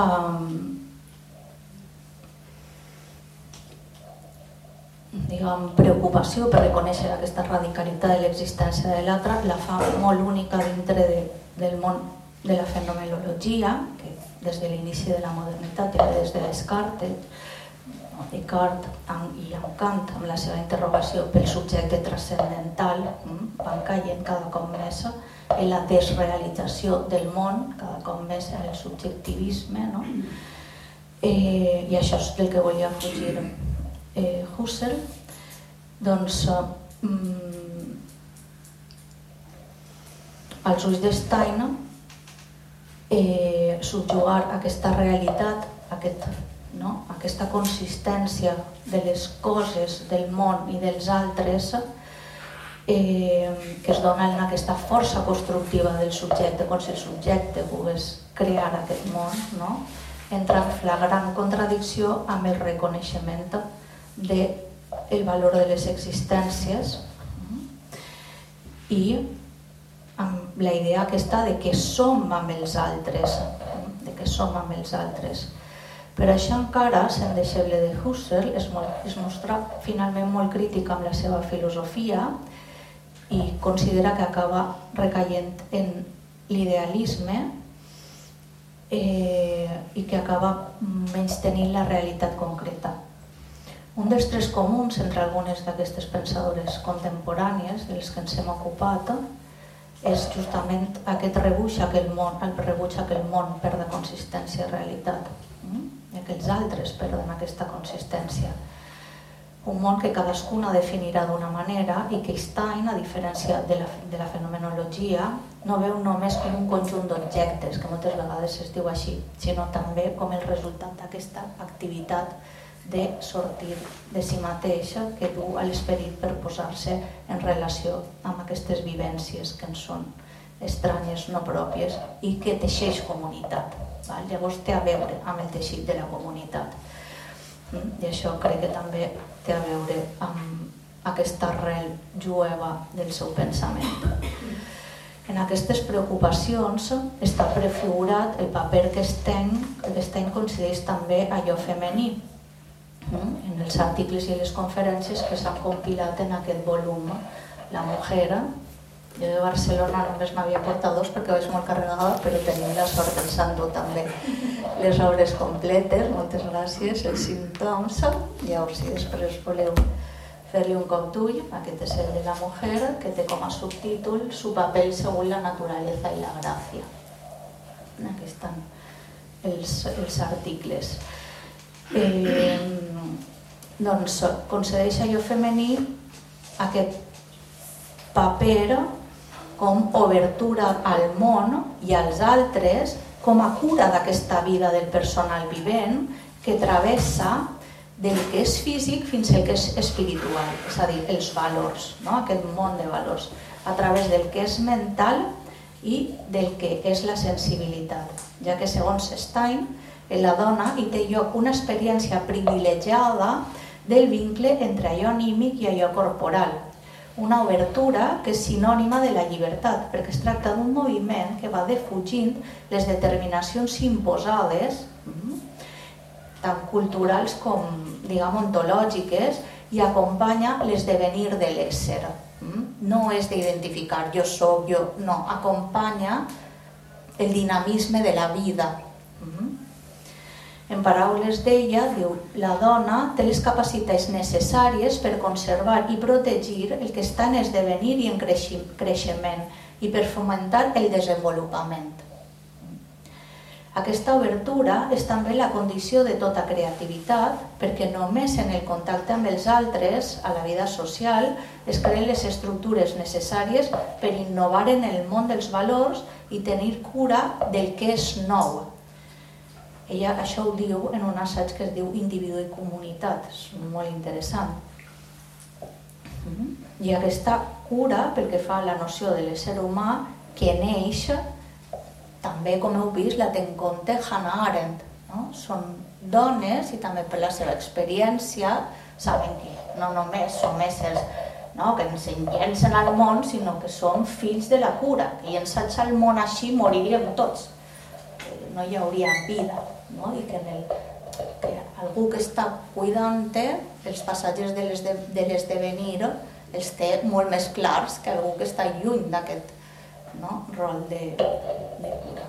preocupació per reconèixer aquesta radicalitat de l'existència de l'altre la fa molt única dintre del món de la fenomenologia, que des de l'inici de la modernitat, des de Descartes i amb Kant, amb la seva interrogació pel subjecte transcendental, van caient cada cop més en la desrealització del món, cada cop més en el subjectivisme, i això és del que volia fugir Husserl. Doncs als ulls de Stein, subjugar aquesta realitat, aquesta consistència de les coses, del món i dels altres, que es dona en aquesta força constructiva del subjecte, com si el subjecte pogués crear aquest món, entra en flagrant contradicció amb el reconeixement del valor de les existències i amb la idea aquesta de que som amb els altres. de què som amb els altres. Per això encara, sent deixeble de Husserl, es mostra finalment molt crític amb la seva filosofia i considera que acaba recaient en l'idealisme i que acaba menystenint la realitat concreta. Un dels trets comuns entre algunes d'aquestes pensadores contemporànies de les que ens hem ocupat és justament aquest rebuig a que el món perda consistència i realitat, i que els altres perden aquesta consistència. Un món que cadascuna definirà d'una manera i que Stein, a diferència de la fenomenologia, no veu només com un conjunt d'objectes, que moltes vegades es diu així, sinó també com el resultat d'aquesta activitat de sortir de si mateixa que du a l'esperit per posar-se en relació amb aquestes vivències que ens són estranyes, no pròpies, i que teixeix comunitat. Llavors té a veure amb el teixit de la comunitat. I això crec que també té a veure amb aquesta arrel jueva del seu pensament. En aquestes preocupacions està prefigurat el paper que Stein concedeix també a allò femení, en els articles i les conferències que s'han compilat en aquest volum, La Mujer. Jo de Barcelona només m'havia portat 2 perquè vaig molt carregada, però tenim la sort pensant-ho també les obres completes. Moltes gràcies, els símptoms. Llavors, si després voleu fer-li un cop d'ull, aquest és el de La Mujer, que té com a subtítol Su papel según la naturaleza y la gracia. Aquí estan els articles. Doncs concedeix a allò femení aquest paper com obertura al món i als altres, com a cura d'aquesta vida del personal vivent que travessa del que és físic fins al que és espiritual, és a dir, els valors, aquest món de valors, a través del que és mental i del que és la sensibilitat, ja que segons Stein, en la dona hi té lloc una experiència privilegiada del vincle entre allò anímic i allò corporal, una obertura que és sinònima de la llibertat, perquè es tracta d'un moviment que va defugint les determinacions imposades, tant culturals com, ontològiques, i acompanya l'esdevenir de l'ésser. No és d'identificar jo soc, no, acompanya el dinamisme de la vida. En paraules d'ella, diu, la dona té les capacitats necessàries per conservar i protegir el que està en esdevenir i en creixement i per fomentar el desenvolupament. Aquesta obertura és també la condició de tota creativitat, perquè només en el contacte amb els altres, a la vida social, es creen les estructures necessàries per innovar en el món dels valors i tenir cura del que és nou. Ella això ho diu en un assaig que es diu Individu i comunitat, és molt interessant. I aquesta cura, pel que fa a la noció de l'ésser humà, que neix, també, com heu vist, la té en compte Hannah Arendt. Són dones i també per la seva experiència saben que no només som éssers que ens enllancen al món, sinó que som fills de la cura, que llançats al món així moriríem tots. No hi hauria vida, i que algú que està cuidant-te, els passatges de l'esdevenir els té molt més clars que algú que està lluny d'aquest rol de cura.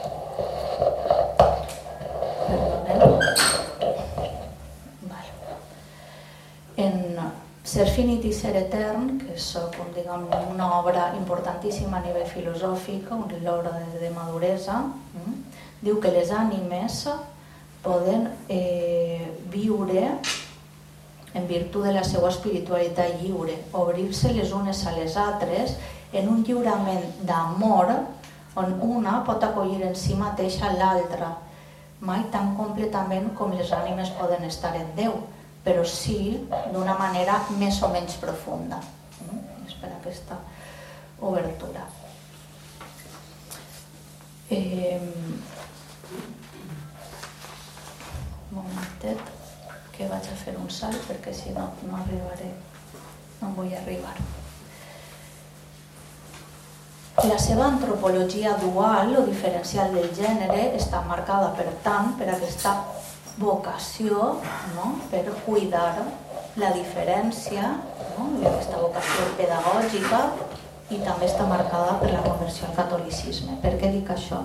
Perdoneu. En Ser finit i ser etern, que és una obra importantíssima a nivell filosòfic, l'obra de maduresa, diu que les ànimes poden viure en virtut de la seva espiritualitat lliure, obrir-se les unes a les altres en un lliurament d'amor on una pot acollir en si mateixa l'altra, mai tan completament com les ànimes poden estar en Déu, però sí d'una manera més o menys profunda. És per aquesta obertura. Un momentet, que vaig a fer un salt perquè si no, no arribaré, no vull arribar. La seva antropologia dual o diferencial del gènere està marcada, per tant, per aquesta vocació, per cuidar la diferència, aquesta vocació pedagògica, i també està marcada per la conversió al catolicisme. Per què dic això?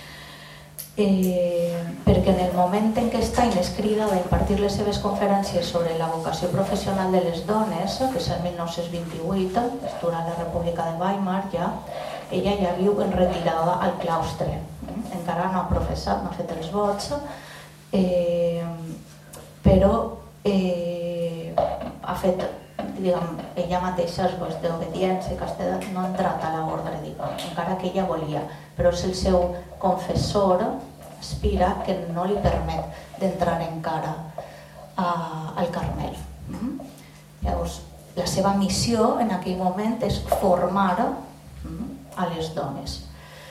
Perquè en el moment en què Stein es crida a impartir les seves conferències sobre la vocació professional de les dones, que és el 1928, és durant la República de Weimar, ella ja viu en retirada al claustre. Encara no ha professat, no ha fet els vots, però ha fet, ella mateixa els vots d'obediència, que no ha entrat a l'ordre, encara que ella volia, però és el seu confessor, Spira, que no li permet d'entrar encara al Carmel. Llavors, la seva missió en aquell moment és formar a les dones.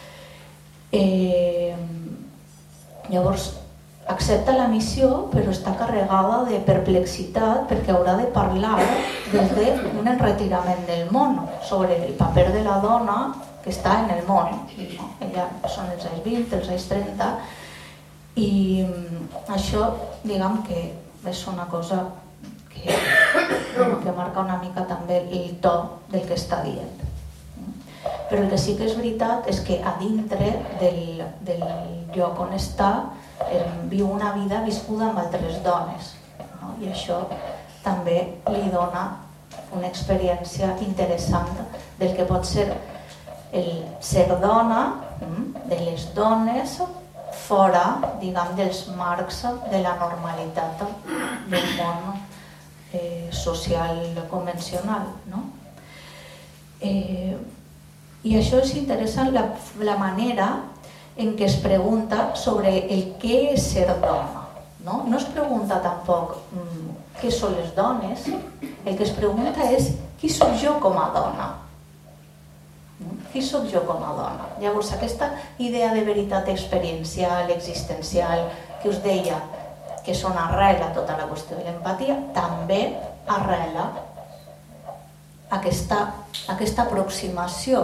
Llavors, accepta la missió, però està carregada de perplexitat perquè haurà de parlar des d'un enretirament del món sobre el paper de la dona que està en el món. Ella són els anys 20, els anys 30, i això, diguem que és una cosa que marca una mica també el to del que està dient. Però el que sí que és veritat és que a dintre del lloc on està viu una vida viscuda amb altres dones, i això també li dona una experiència interessant del que pot ser el ser dona de les dones fora, diguem, dels marcs de la normalitat del món social convencional, i això és interessant, la manera en què es pregunta sobre el què és ser dona. No es pregunta tampoc què són les dones, el que es pregunta és qui soc jo com a dona. Qui soc jo com a dona? Llavors, aquesta idea de veritat experiencial, existencial, que us deia que és on arrela tota la qüestió de l'empatia, també arrela aquesta aproximació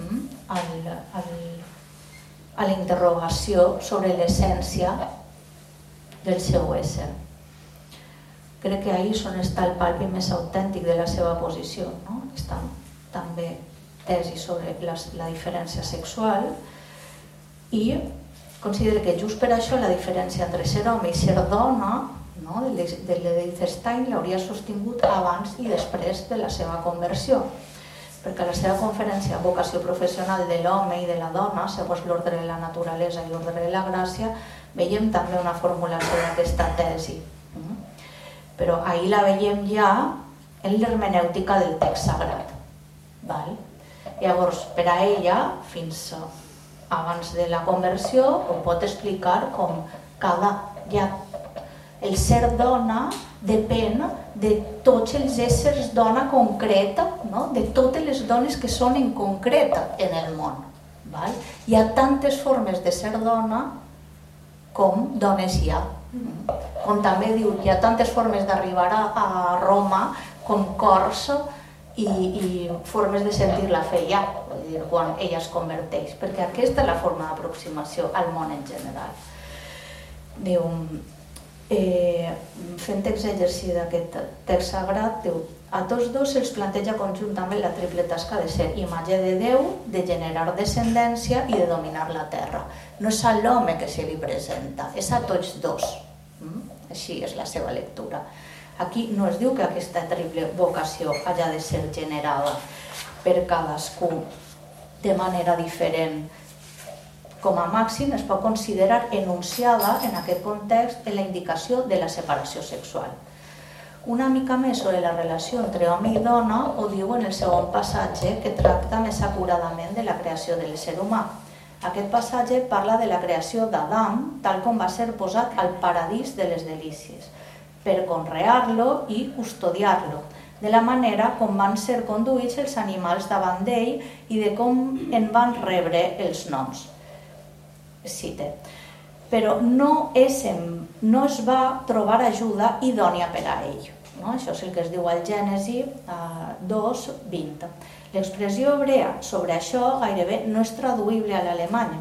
a la interrogació sobre l'essència del seu ésser. Crec que ahir és on està el palpi més autèntic de la seva posició. Està també tesi sobre la diferència sexual i considera que just per això la diferència entre ser home i ser dona de l'Edith Stein l'hauria sostingut abans i després de la seva conversió, perquè a la seva conferència Vocació professional de l'home i de la dona, segons l'ordre de la naturalesa i l'ordre de la gràcia, veiem també una formulació d'aquesta tesi. Però ahir la veiem ja en l'hermenèutica del text sagrat. Llavors, per a ella, fins abans de la conversió, ho pot explicar com el ser dona depèn de tots els éssers dona concreta, de totes les dones que són en concreta en el món. Hi ha tantes formes de ser dona com dones hi ha. Com també diu, hi ha tantes formes d'arribar a Roma com cors i formes de sentir la fe hi ha, quan ella es converteix, perquè aquesta és la forma d'aproximació al món en general. Diu, fent exercici d'aquest text sagrat, diu, a tots dos se'ls planteja conjuntament la triple tasca de ser imatge de Déu, de generar descendència i de dominar la terra. No és a l'home que se li presenta, és a tots dos. Així és la seva lectura. Aquí no es diu que aquesta triple vocació hagi de ser generada per cadascú de manera diferent. Com a màxim es pot considerar enunciada en aquest context en la indicació de la separació sexual. Una mica més sobre la relació entre home i dona ho diu en el segon passatge que tracta més acuradament de la creació de l'ésser humà. Aquest passatge parla de la creació d'Adam tal com va ser posat al paradís de les delícies, per conrear-lo i custodiar-lo, de la manera com van ser conduïts els animals davant d'ell i de com en van rebre els noms. Cite. Però no es va trobar ajuda idònia per a ell. Això és el que es diu al Gènesi 2:20. L'expressió hebrea sobre això gairebé no és traduïble a l'alemany.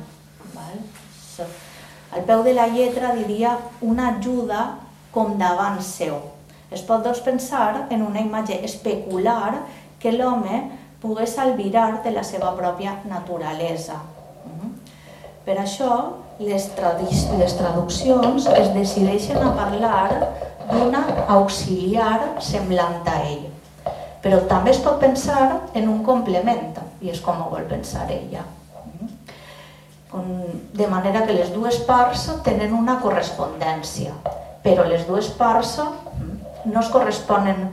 Al peu de la lletra diria una ajuda com davant seu. Es pot doncs pensar en una imatge especular que l'home pogués albirar de la seva pròpia naturalesa. Per això, les traduccions es decideixen a parlar d'una auxiliar semblant a ell. Però també es pot pensar en un complement, i és com ho vol pensar ella. De manera que les dues parts tenen una correspondència, però les dues parts no es corresponen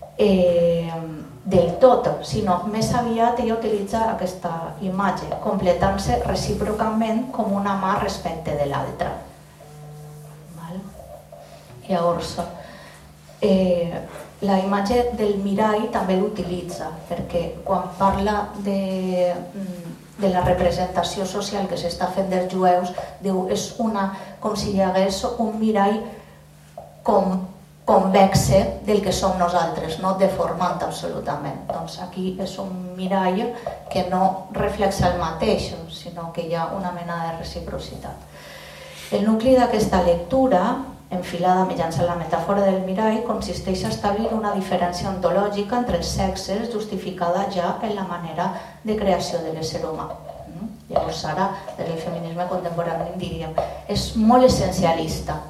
del tot, sinó més aviat ella utilitza aquesta imatge, completant-se recíprocament com una mà respecte de l'altra. Llavors, la imatge del mirall també l'utilitza, perquè quan parla de la representació social que s'està fent dels jueus, diu, és com si hi hagués un mirall convexe del que som nosaltres, no deformant absolutament. Doncs aquí és un mirall que no reflexa el mateix, sinó que hi ha una mena de reciprocitat. El nucli d'aquesta lectura, enfilada mitjançant la metàfora del mirall, consisteix a establir una diferència ontològica entre els sexes justificada ja en la manera de creació de l'ésser humà. Llavors ara, des del feminisme contemporani diríem, és molt essencialista,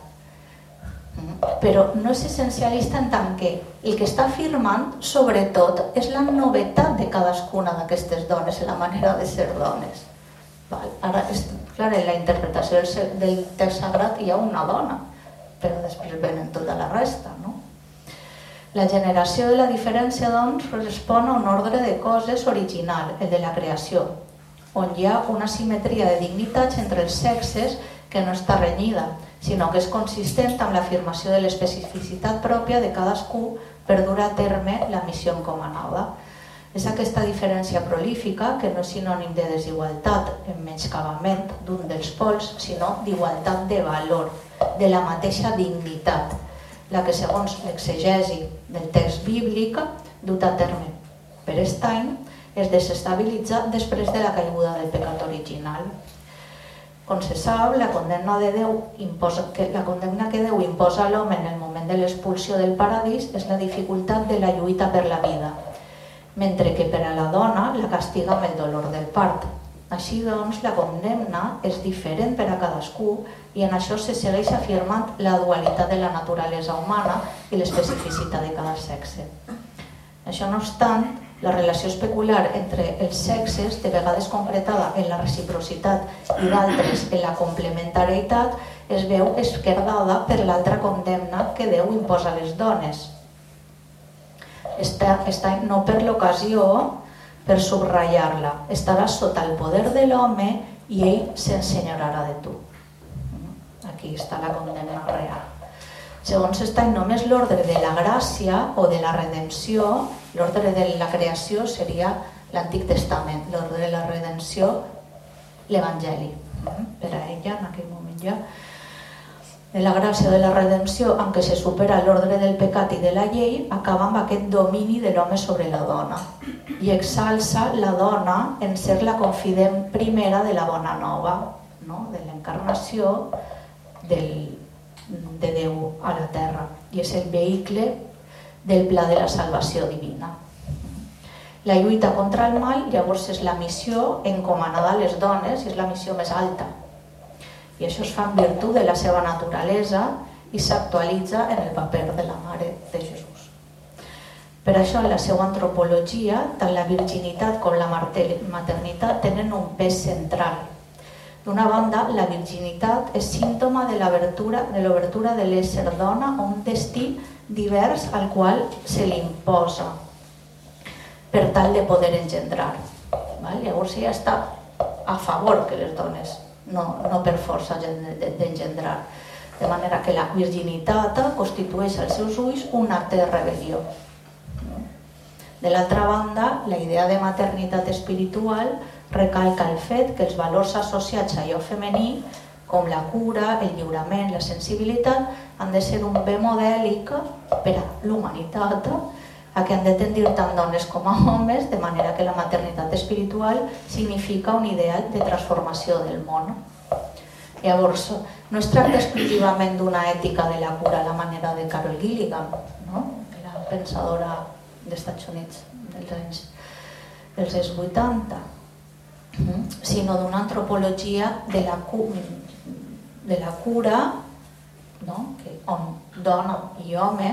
però no és essencialista en tant que el que està afirmant, sobretot, és la novetat de cadascuna d'aquestes dones, la manera de ser dones. Ara, clar, en la interpretació del text sagrat hi ha una dona, però després venen tota la resta, no? La generació de la diferència, doncs, respon a un ordre de coses original, el de la creació, on hi ha una simetria de dignitats entre els sexes que no està renyida, sinó que és consistent amb l'afirmació de l'especificitat pròpia de cadascú per dur a terme la missió encomanada. És aquesta diferència prolífica que no és sinònim de desigualtat en menyscabament d'un dels pols, sinó d'igualtat de valor, de la mateixa dignitat, la que segons l'exegesi del text bíblic dut a terme per Stein es desestabilitza després de la caiguda del pecat original. Com se sap, la condemna que Déu imposa a l'home en el moment de l'expulsió del paradís és la dificultat de la lluita per la vida, mentre que per a la dona la castiga amb el dolor del part. Així doncs, la condemna és diferent per a cadascú i en això se segueix afirmant la dualitat de la naturalesa humana i l'especificitat de cada sexe. Això no obstant, la relació especular entre els sexes, de vegades concretada en la reciprocitat i d'altres en la complementarietat, es veu esquerdada per l'altra condemna que Déu imposa a les dones. No per l'ocasió, per subratllar-la, estaràs sota el poder de l'home i ell s'ensenyarà de tu. Aquí està la condemna real. Segons Stein, només l'ordre de la gràcia o de la redempció, l'ordre de la creació seria l'Antic Testament, l'ordre de la redempció, l'Evangeli. Per a ella, en aquell moment ja, de la gràcia o de la redempció, amb què se supera l'ordre del pecat i de la llei, acaba amb aquest domini de l'home sobre la dona i exalça la dona en ser la confident primera de la bona nova, de l'encarnació de Déu a la terra, i és el vehicle del pla de la salvació divina. La lluita contra el mal llavors és la missió encomanada a les dones i és la missió més alta, i això es fa en virtut de la seva naturalesa i s'actualitza en el paper de la Mare de Jesús. Per això en la seva antropologia tant la virginitat com la maternitat tenen un pes central. D'una banda, la virginitat és símptoma de l'obertura de l'ésser dona a un destí divers al qual se li imposa per tal de poder engendrar. Llavors ella està a favor que les dones, no per força d'engendrar. De manera que la virginitat constitueix als seus ulls un acte de rebel·lió. De l'altra banda, la idea de maternitat espiritual recalca el fet que els valors associats a allò femení, com la cura, el lliurament, la sensibilitat, han de ser un bé modèlic per a l'humanitat a que han de tendir tant dones com a homes, de manera que la maternitat espiritual significa un ideal de transformació del món. Llavors, no es tracta exclusivament d'una ètica de la cura a la manera de Carol Gilligan, no? La pensadora dels Estats Units dels anys 80, sinó d'una antropologia de la cura, no? On dona i home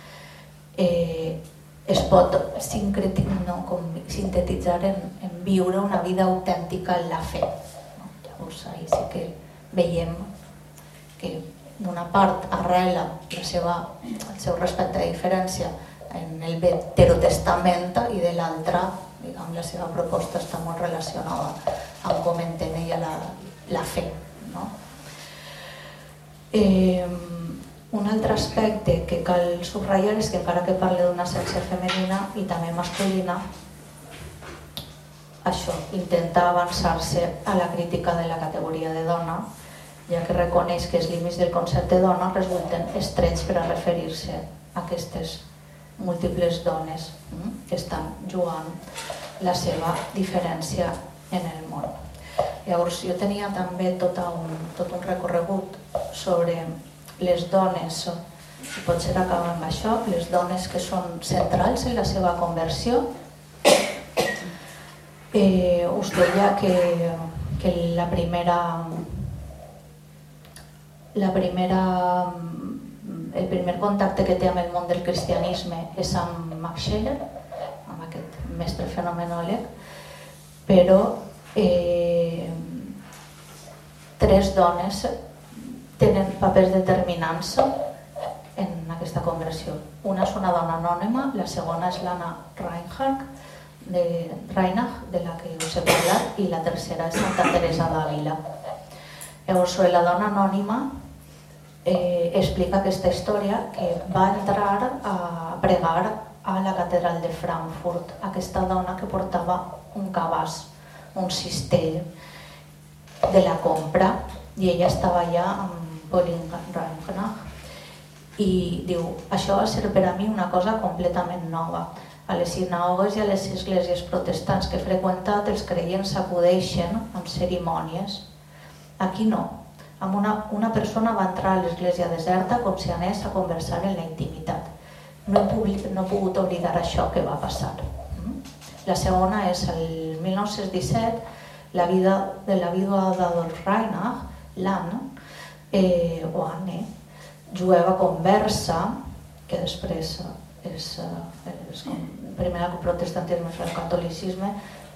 es pot sintetitzar en viure una vida autèntica en la fe. Llavors, ahí sí que veiem que d'una part arrela el seu respecte de diferència en el Veterotestament i de l'altra, diguem, la seva proposta està molt relacionada amb com entén ella la fe, no? Un altre aspecte que cal subratllar és que encara que parle d'una essència femenina i també masculina, això intenta avançar-se a la crítica de la categoria de dona, ja que reconeix que els límits del concepte de dona resulten estrets per a referir-se a aquestes múltiples dones que estan jugant la seva diferència en el món. Llavors, jo tenia també tot un recorregut sobre les dones, i potser acaba amb això, les dones que són centrals en la seva conversió. Us deia que el primer contacte que té amb el món del cristianisme és amb Max Scheler, amb aquest mestre fenomenòleg, però 3 dones tenen papers determinants en aquesta conversió. Una és una dona anònima, la segona és l'Anna Reinach, de la que us he parlat, i la tercera és Santa Teresa d'Àvila. Llavors, sobre la dona anònima, explica aquesta història que va entrar a pregar a la catedral de Frankfurt, aquesta dona que portava un cabàs, un cistell de la compra, i ella estava allà amb Pauline Reinach, i diu, això va ser per a mi una cosa completament nova. A les sinagogues i a les esglésies protestants que he freqüentat, els creients s'acudeixen amb cerimònies. Aquí no. Una persona va entrar a l'església deserta com si anés a conversar en la intimitat. No he pogut oblidar això que va passar. La segona és el 1917, la vida de la vídua d'Adolf Reinach, l'Anne, o Anne, jueva conversa, que després és primera que protestantisme és el catolicisme,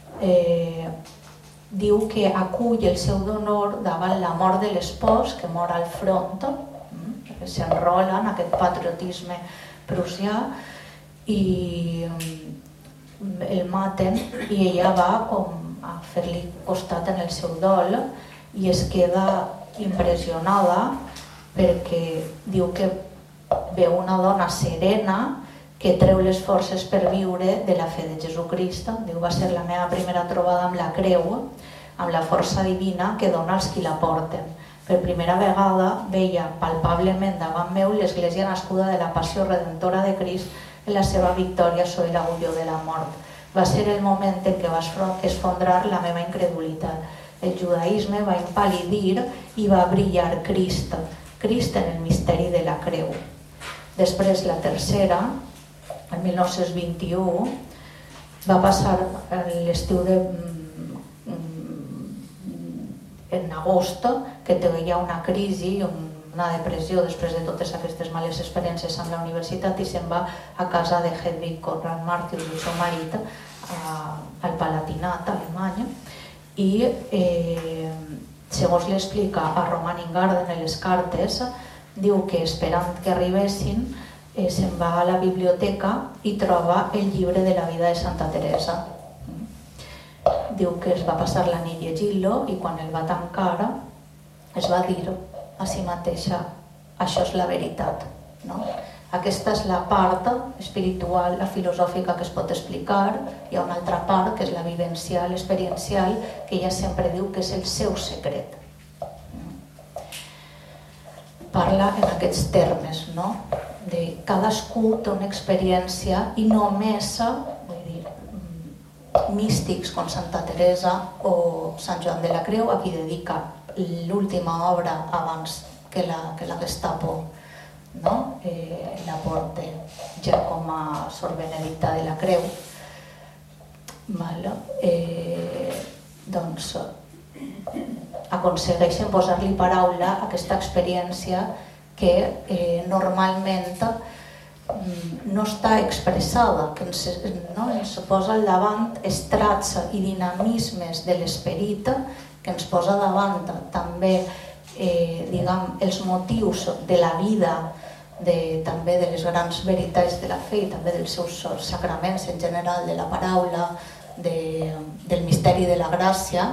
diu que acull el seu d'honor davant la mort de l'espòs que mor al front, que s'enrola en aquest patriotisme prussià i el maten i ella va com a fer-li costat en el seu dol i es queda impressionada perquè diu que veu una dona serena que treu les forces per viure de la fe de Jesucrist. Diu, va ser la meva primera trobada amb la creu, amb la força divina que dona als qui la porten. Per primera vegada veia palpablement davant meu l'església nascuda de la passió redentora de Crist en la seva victòria sobre l'agulló de la mort. Va ser el moment en què va esfondrar la meva incredulitat. El judaïsme va empal·lidir i va brillar Crist en el misteri de la creu. Després, la tercera, el 1921, va passar l'estiu en agost, que tenia una crisi, una depressió després de totes aquestes males experiències amb la universitat i se'n va a casa de Hedwig Conrad Martin, el seu marit, al Palatinat, a Alemanya, i segons l'explica a Roman Ingarden en les cartes, diu que esperant que arribessin se'n va a la biblioteca i troba el llibre de la vida de Santa Teresa. Diu que es va passar la nit llegint-lo i quan el va tancar es va dir a si mateixa, això és la veritat. Aquesta és la part espiritual, la filosòfica que es pot explicar. Hi ha una altra part que és la vivencial, experiencial, que ella sempre diu que és el seu secret. Parla en aquests termes, no? cadascú té una experiència i només, vull dir, místics com Santa Teresa o Sant Joan de la Creu, a qui dedica l'última obra abans que la Gestapo la porta ja com a Sor Benedicta de la Creu. Doncs aconsegueixen posar-li paraula a aquesta experiència que normalment no està expressada, que ens posa al davant estrats i dinamismes de l'esperit, que ens posa davant també els motius de la vida, també de les grans veritats de la fe i també dels seus sacraments en general, de la paraula, del misteri de la gràcia,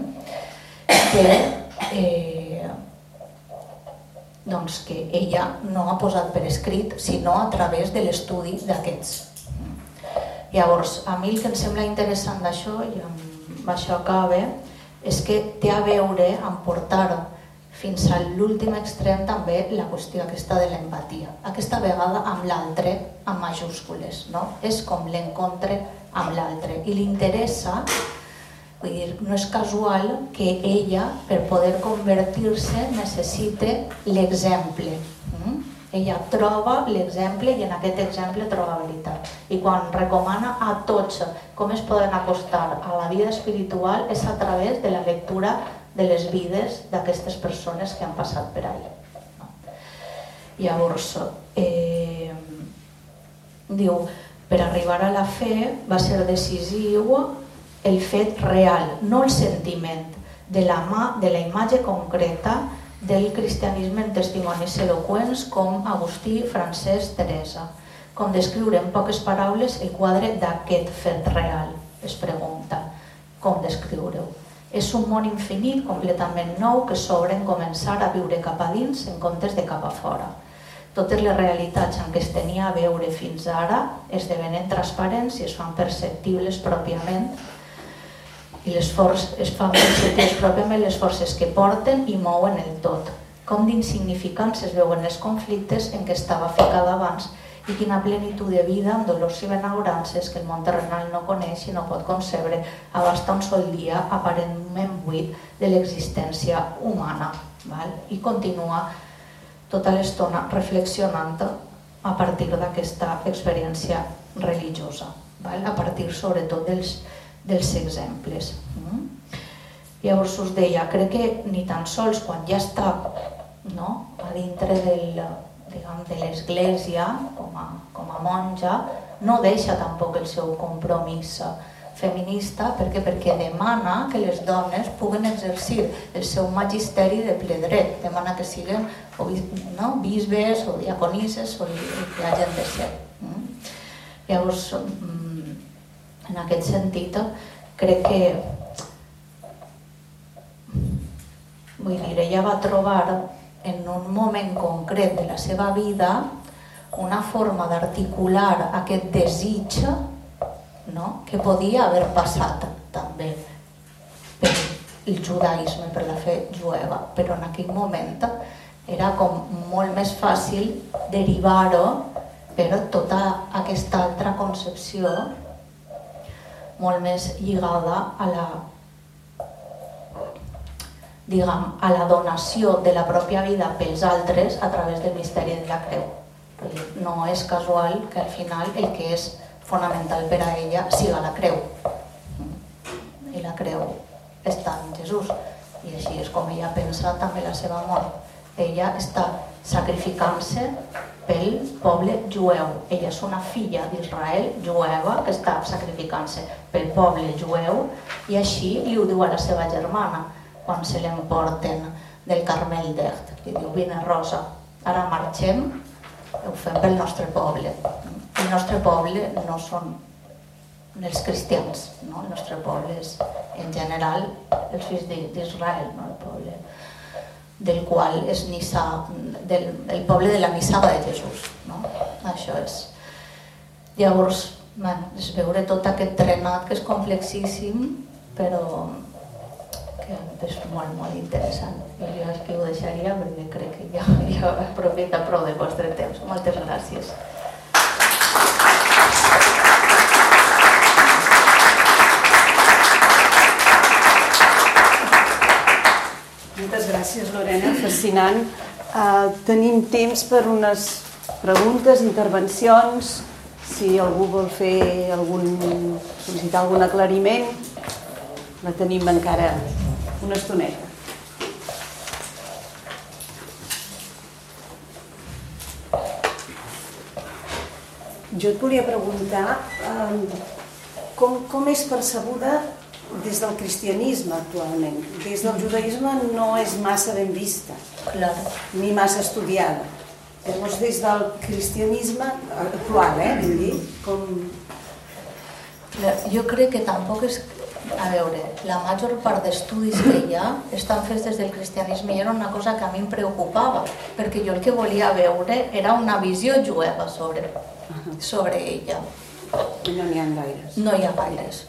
que ella no ha posat per escrit, sinó a través de l'estudi d'aquests. Llavors, a mi el que em sembla interessant d'això, i amb això acaba, és que té a veure amb portar fins a l'últim extrem també la qüestió aquesta de l'empatia. Aquesta vegada amb l'altre, amb majúscules, no? És com l'encontre amb l'altre. I li interessa, vull dir, no és casual que ella, per poder convertir-se, necessite l'exemple. Ella troba l'exemple i en aquest exemple troba veritat. I quan recomana a tots com es poden acostar a la vida espiritual és a través de la lectura de les vides d'aquestes persones que han passat per allà. Llavors, diu, per arribar a la fe va ser decisiu el fet real, no el sentiment, de la imatge concreta del cristianisme en testimonis eloqüents com Agustí, Francesc, Teresa. Com descriure en poques paraules el quadre d'aquest fet real, es pregunta. Com descriure-ho? És un món infinit, completament nou, que s'obre en començar a viure cap a dins en comptes de cap a fora. Totes les realitats en què es tenia a veure fins ara esdevenen transparents i es fan perceptibles pròpiament i es fan perceptibles pròpiament les forces que porten i mouen el tot. Com d'insignificants es veuen els conflictes en què estava ficada abans i quina plenitud de vida amb dolors i benaurances que el món terrenal no coneix i no pot concebre abasta un sol dia aparentment buit de l'existència humana. I continua tota l'estona reflexionant a partir d'aquesta experiència religiosa, a partir sobretot dels exemples. Llavors us deia, crec que ni tan sols quan ja està a dintre de l'Església com a monja no deixa tampoc el seu compromís feminista perquè demana que les dones puguen exercir el seu magisteri de ple dret, demana que siguin bisbes o diaconisses o el que hagin de ser. Llavors, en aquest sentit, crec que ella va trobar en un moment concret de la seva vida una forma d'articular aquest desig que podia haver passat també per el judaisme, per la fe jueva, però en aquell moment era com molt més fàcil derivar-ho per tota aquesta altra concepció molt més lligada a la donació de la pròpia vida pels altres a través del misteri de la creu. No és casual que al final el que és fonamental per a ella siga la creu. I la creu està en Jesús. I així és com ella pensa també la seva mort. Ella està sacrificant-se pel poble jueu. Ella és una filla d'Israel jueva que està sacrificant-se pel poble jueu i així li ho diu a la seva germana quan se l'emporten del Carmel d'Egt. Li diu, vine Rosa, ara marxem, ho fem pel nostre poble. El nostre poble no són els cristians, el nostre poble és en general els fills d'Israel, el poble del qual és el poble de la nissaga de Jesús. Això és. Llavors, és veure tot aquest trenat que és complexíssim, però que és molt, molt interessant. Jo aquí ho deixaria perquè crec que ja he aprofitat prou del vostre temps. Moltes gràcies. Moltes gràcies, Lorena, fascinant. Tenim temps per unes preguntes, intervencions, si algú vol fer sol·licitar algun aclariment, la tenim encara una estoneta. Jo et volia preguntar com és percebuda des del cristianisme actualment. Des del judaïsme no és massa ben vista, ni massa estudiada. Llavors, des del cristianisme actual, vull dir, com... Jo crec que tampoc és... A veure, la major part d'estudis que hi ha estan fets des del cristianisme i era una cosa que a mi em preocupava, perquè jo el que volia veure era una visió jueva sobre ella. I no n'hi ha gaires. No hi ha gaires.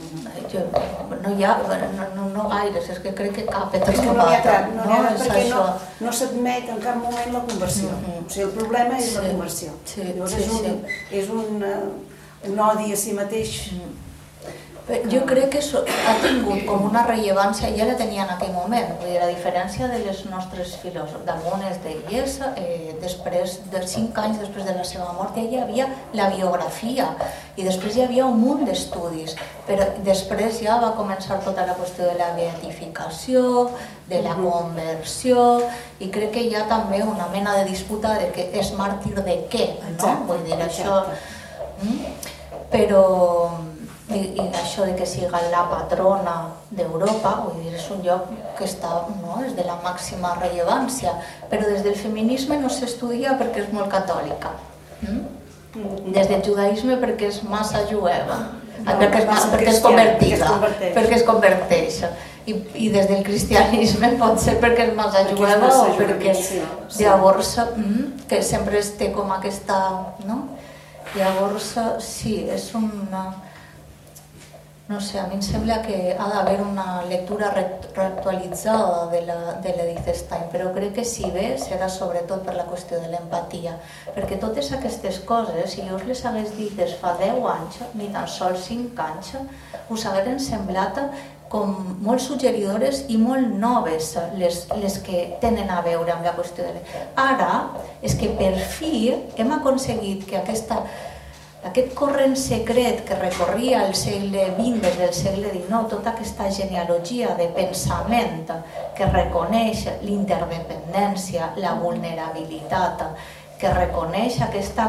No gaires, és que crec que cap és que no n'hi ha cap, perquè no s'admet en cap moment la conversió. O sigui, el problema és la conversió. Llavors és un odi a si mateix. Jo crec que ha tingut com una rellevància, ja la tenia en aquell moment, a diferència de les nostres filòsofs, d'algunes d'elles, després de 5 anys després de la seva mort, ja hi havia la biografia i després hi havia un munt d'estudis, però després ja va començar tota la qüestió de la beatificació, de la conversió, i crec que hi ha també una mena de disputa de que és màrtir de què, no? Vull dir, això... Però... i això de que siga la patrona d'Europa, vull dir, és un lloc que està, és de la màxima rellevància, però des del feminisme no s'estudia perquè és molt catòlica, des del judaïsme perquè és massa jueva, perquè és convertida, perquè es converteix, i des del cristianisme pot ser perquè és massa jueva o perquè llavors que sempre es té com aquesta, llavors sí, és una... No sé, a mi em sembla que ha d'haver una lectura reactualitzada de l'Edith Stein, però crec que si bé serà sobretot per la qüestió de l'empatia, perquè totes aquestes coses, si jo us les hagués dit des fa 10 anys, ni tan sols 5 anys, us hagueren semblat com molt suggeridores i molt noves les que tenen a veure amb la qüestió de l'empatia. Ara, és que per fi hem aconseguit que aquest corrent secret que recorria el segle XX des del segle XIX, tota aquesta genealogia de pensament que reconeix l'interdependència, la vulnerabilitat, que reconeix aquesta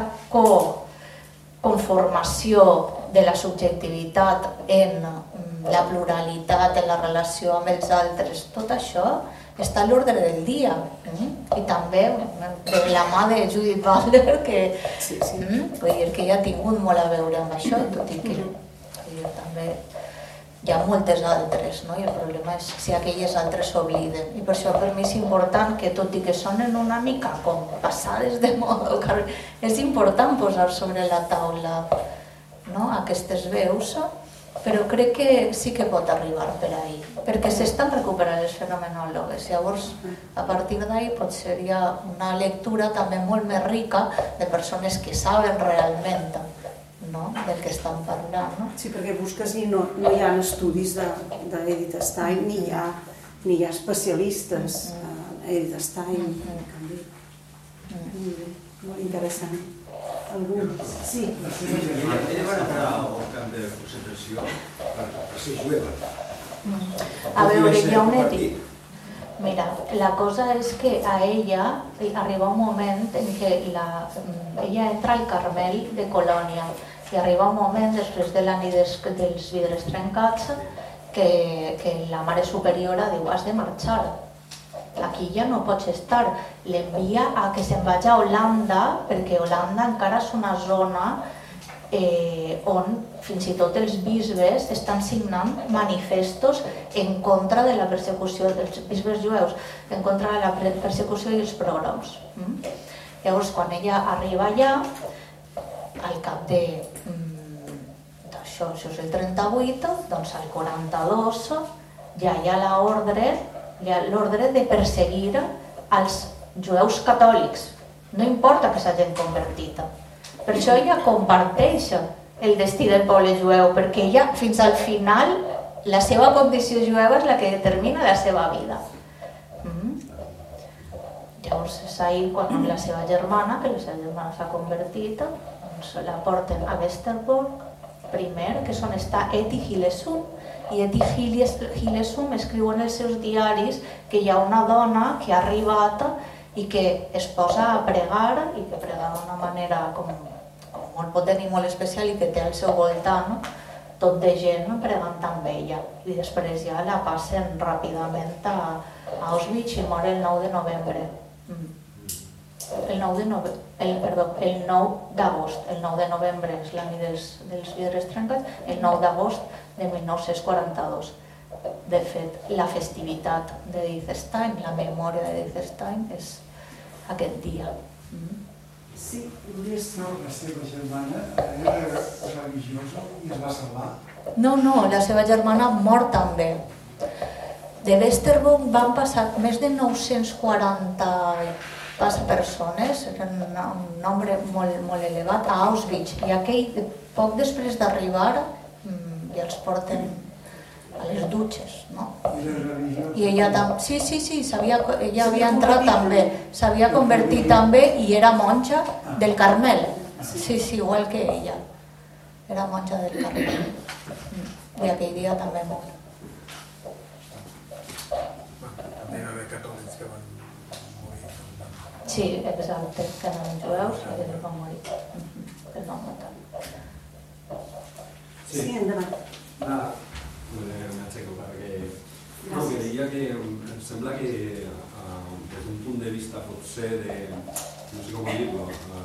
conformació de la subjectivitat en la pluralitat, en la relació amb els altres, tot això està a l'ordre del dia, i també de la mà de Judith Butler, que ja ha tingut molt a veure amb això, tot i que també hi ha moltes altres, i el problema és si aquelles altres s'obliden, i per això per mi és important que, tot i que sonen una mica com passades de moda, és important posar sobre la taula aquestes veus, però crec que sí que pot arribar per ahí, perquè s'estan recuperant les fenomenòlogues. Llavors, a partir d'ahí potser hi ha una lectura també molt més rica de persones que saben realment del que estan parlant. Sí, perquè busques i no hi ha estudis d'Edith Stein, ni hi ha especialistes en Edith Stein. Molt interessant. Sí. Ella va entrar al camp de concentració per ser jueva. A veure, hi ha un ètic. Mira, la cosa és que a ella arriba un moment en què ella entra al Carmel de Colònia i arriba un moment, després de la nit dels vidres trencats, que la Mare Superiora diu: has de marxar. Aquí ja no pots estar, l'envia a que se'n vagi a Holanda, perquè Holanda encara és una zona on fins i tot els bisbes estan signant manifestos en contra de la persecució dels bisbes jueus, en contra de la persecució i els pogroms. Llavors, quan ella arriba allà, al cap això és el 38, doncs al 42 ja hi ha l'ordre de perseguir els jueus catòlics, no importa que s'hagin convertit. Per això ella comparteix el destí del poble jueu, perquè ella, fins al final, la seva condició jueva és la que determina la seva vida. Llavors és ahir quan amb la seva germana, que la seva germana s'ha convertit, doncs la porten a Westerbork, primer, que és on està Etty Hillesum, i Etty Hillesum escriu en els seus diaris que hi ha una dona que ha arribat i que es posa a pregar, i que prega d'una manera com molt potent i molt especial, i que té al seu voltant tot de gent pregant amb ella. I després ja la passen ràpidament a Auschwitz i mor el 9 de novembre. El 9 d'agost. El 9 de novembre és la nit dels vidres trencats, el 9 d'agost de 1942. De fet, la festivitat d'Edith Stein, la memòria d'Edith Stein, és aquest dia. Sí, la seva germana era religiosa i es va salvar? No, la seva germana mor també. De Westerbork van passar més de 940 persones, era un nombre molt elevat, a Auschwitz, i aquell, poc després d'arribar, ja els porten a les dutxes, no? I ella també, sí, ella havia entrat també, s'havia convertit també i era monja del Carmel, sí, igual que ella, era monja del Carmel, i aquell dia també mor. També va haver catòlics que van morir. Sí, exacte, que eren jueus i que van morir, que es van matar. Sí, endavant. M'aixeco perquè que deia que em sembla que des d'un punt de vista potser de, no sé com dir-lo,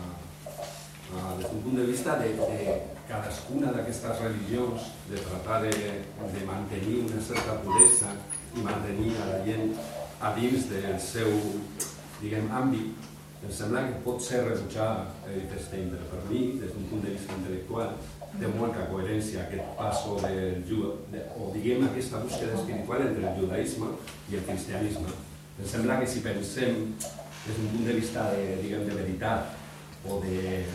des d'un punt de vista de cadascuna d'aquestes religions, de tratar de mantenir una certa puresa i mantenir a la gent a dins del seu, diguem, àmbit, em sembla que pot ser rebutjada Edith Stein, però per mi, des d'un punt de vista intel·lectual, té molta coherència aquest passo o diguem aquesta búsqueda espiritual entre el judaïsme i el cristianisme. Em sembla que si pensem des d'un punt de vista de veritat o de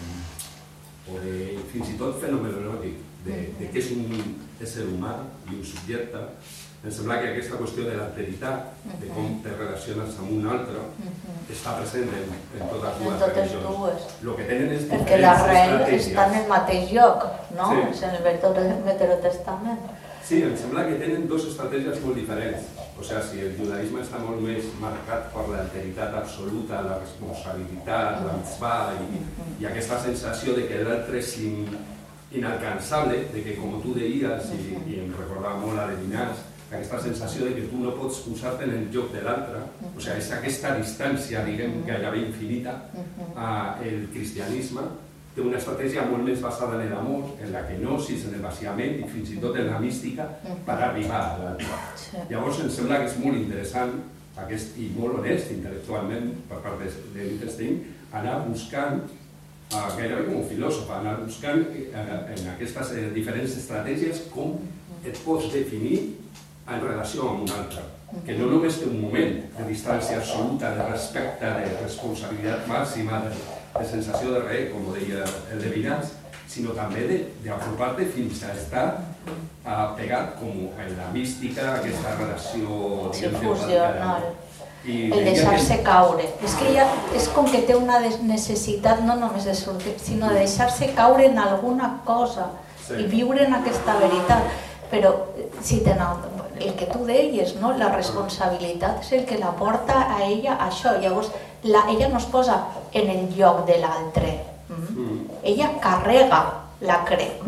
fins i tot fenomenològic de què és un ésser humà i un subjecte, em sembla que aquesta qüestió de l'alteritat, de com te relaciones amb un altre, està present en totes dues religions. El que tenen és perquè l'arrel estratègies. està en el mateix lloc, no? És en el Veterotestament. Sí, em sembla que tenen dues estratègies molt diferents. O sigui, si el judaïsme està molt més marcat per l'alteritat absoluta, la responsabilitat, la mitzvah i aquesta sensació de que l'altre és inalcançable, de que, com tu deies, i em recordava molt a Levinas, aquesta sensació de que tu no pots posar-te en el lloc de l'altre, o sigui, és aquesta distància, diguem, gairebé infinita. El cristianisme té una estratègia molt més basada en l'amor, en la kenosis, en el vaciament i fins i tot en la mística per arribar a l'altre. Llavors em sembla que és molt interessant i molt honest intel·lectualment per part d'Edith Stein anar buscant, gairebé com un filòsof, anar buscant en aquestes diferents estratègies com et pots definir en relació amb un altre, que no només té un moment de distància absoluta, de respecte, de responsabilitat màxima, de sensació de res, com ho deia el Levinas, sinó també d'apropar-te fins a estar pegat com en la mística, aquesta relació fusional. El deixar-se caure. És que ella és com que té una necessitat no només de sortir, sinó de deixar-se caure en alguna cosa i viure en aquesta veritat. Però si el que tu deies, la responsabilitat és el que la porta a ella a això. Llavors, ella no es posa en el lloc de l'altre. Ella carrega la creu,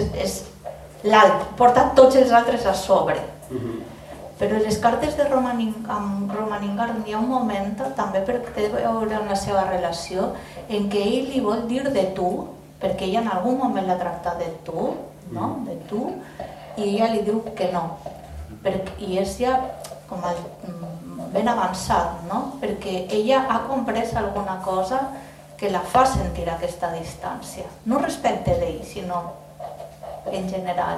porta tots els altres a sobre. Però en les cartes de Roman Ingarden hi ha un moment, també perquè té a veure amb la seva relació, en què ell li vol dir de tu, perquè ella en algun moment l'ha tractat de tu, de tu, i ella li diu que no. I és ja com ben avançat, perquè ella ha comprès alguna cosa que la fa sentir aquesta distància. No respecte d'ell, sinó en general.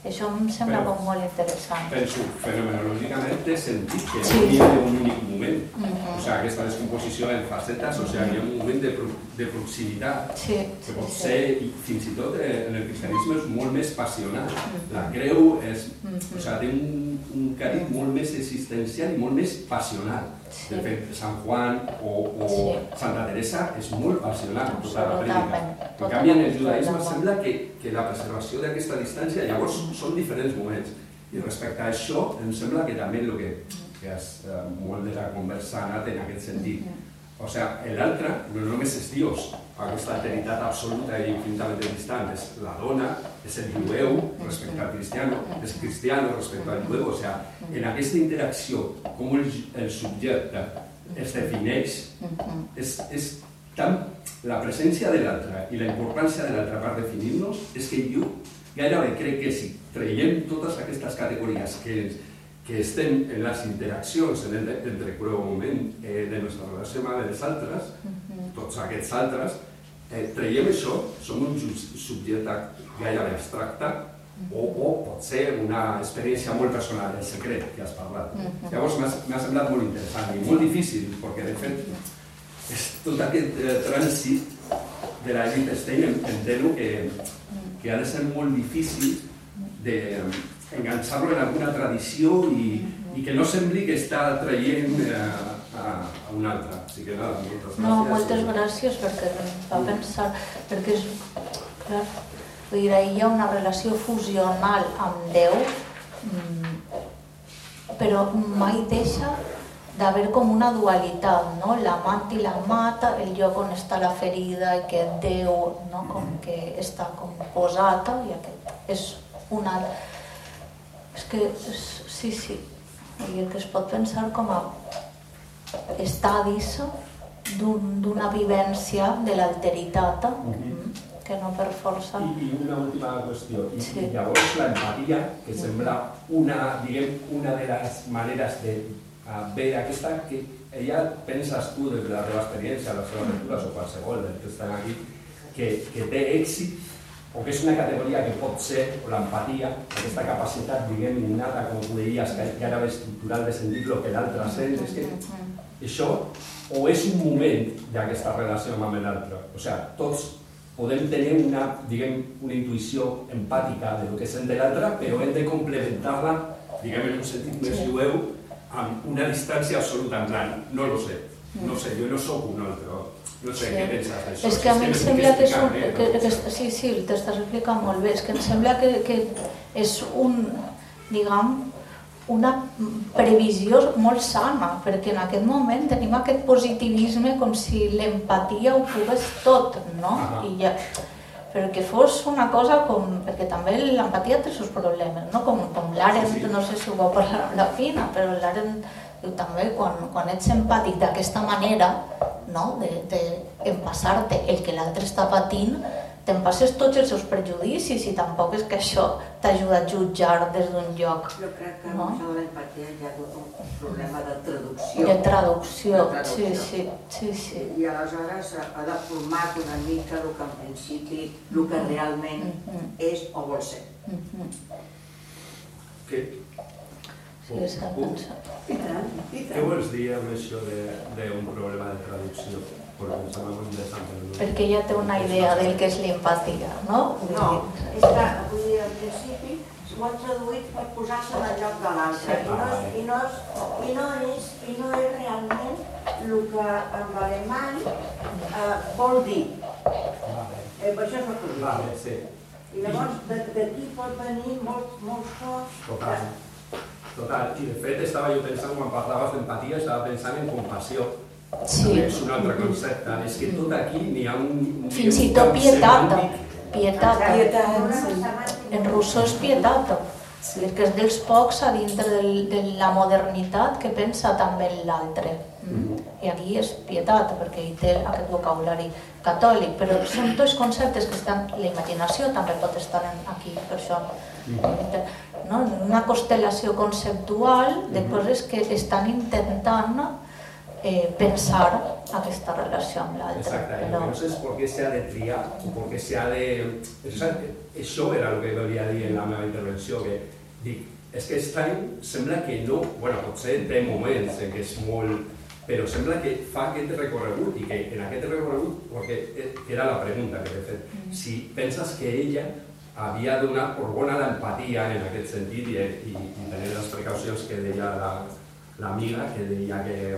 Això em sembla com molt interessant. Penso, fenomenològicament té sentit que no hi ha un únic moment. O sigui, aquesta descomposició en facetes, o sigui, hi ha un moment de proximitat que pot ser, fins i tot en el cristianisme, és molt més passional. La creu té un carit molt més existencial i molt més passional. De fet, Sant Juan o Santa Teresa és molt passional, tota la prèdica. En canvi, en el judaïsme sembla que la preservació d'aquesta distància, llavors són diferents moments. I respecte a això, em sembla que també el que molt de la conversa ha anat en aquest sentit. O sigui, l'altre no només és Dios, aquesta alteritat absoluta i infinitament distant, és la dona, és el jueu respecte al cristiano, és cristiano respecte al jueu. O sigui, en aquesta interacció, com el subjecte es defineix, és tant la presència de l'altre i la importància de l'altre per definir-nos, és que jo gairebé crec que si traiem totes aquestes categories que estem en les interaccions entre el moment de la nostra relació amb els altres, tots aquests altres, traiem això, som un subjecte gairebé abstracte o pot ser una experiència molt personal, el secret que has parlat. Llavors m'ha semblat molt interessant i molt difícil, perquè de fet és tot aquest trànsit de la Edith Stein, enteno que ha de ser molt difícil d'enganxar-lo en alguna tradició i que no sembli que està traient a un altre. Així que nada, moltes gràcies. No, moltes gràcies perquè em fa pensar, perquè és clar, hi ha una relació fusional amb Déu, però mai deixa d'haver com una dualitat, no? L'amant i l'amat, el lloc on està la ferida i que Déu com que està com posat, i aquest és una... És que, sí, i el que es pot pensar com a estadis d'una vivència de l'alteritat, que no per força... I una última qüestió. I llavors l'empatia, que sembla una de les maneres de ver aquesta, que ella penses tu des de la teva experiència, les teves lectures o qualsevol dels que estan aquí, que té èxit, o que és una categoria que pot ser, o l'empatia, aquesta capacitat, innata, com tu deies, que ara és estructural de sentir-lo que l'altre sent, és que això o és un moment d'aquesta relació amb l'altre. O sigui, tots podem tenir una intuïció empàtica del que sent l'altre, però hem de complementar-la, en un sentit més jueu, amb una distància absoluta, en plan, no lo sé, jo no soc un altre. No sé, què penses d'això? És que a mi em sembla que és un... Sí, t'estàs explicant molt bé. És que em sembla que és una previsió molt sana, perquè en aquest moment tenim aquest positivisme com si l'empatia ho pogués tot, no? Però que fos una cosa com... Perquè també l'empatia té els seus problemes, no? Com l'Arendt, no sé si ho vau parlar amb la Fina, però l'Arendt diu també quan ets empàtic d'aquesta manera, d'empassar-te el que l'altre està patint, t'empasses tots els seus prejudicis i tampoc és que això t'ajuda a jutjar des d'un lloc. Jo crec que amb això de l'empatia hi ha tot un problema de traducció. De traducció, sí. I aleshores ha de formar una mica el que en principi, el que realment és o vol ser. Sí, és el pensar. Què vols dir amb això d'un problema de traducció? Perquè ja té una idea del que és l'empatia, no? No, és que, vull dir, al principi ho han traduït per posar-se en el lloc de l'altre i no és realment el que en l'alemany vol dir. Per això és el que dic. I llavors d'aquí pot venir molts cops. Total, i de fet estava jo pensant, quan parlaves d'empatia, estava pensant en compassió. Sí. És un altre concepte, és que tot aquí n'hi ha un... Fins i tot pietat. En Rousseau és pietat, perquè és dels pocs a dintre de la modernitat que pensa també en l'altre. I aquí és pietat, perquè hi té aquest vocabulari catòlic, però són tots conceptes que estan... La imaginació també pot estar aquí, per això. Una constel·lació conceptual de coses que estan intentant pensar aquesta relació amb l'altre. Exacte, no sé per què s'ha de triar o per què s'ha de... Això era el que volia dir en la meva intervenció, que dic, és que Stein sembla que no... Bueno, potser té moments en què és molt... Però sembla que fa aquest recorregut i que en aquest recorregut, perquè era la pregunta que t'he fet, si penses que ella havia donat per bona l'empatia en aquest sentit i tenir les precaucions que deia l'amiga, que deia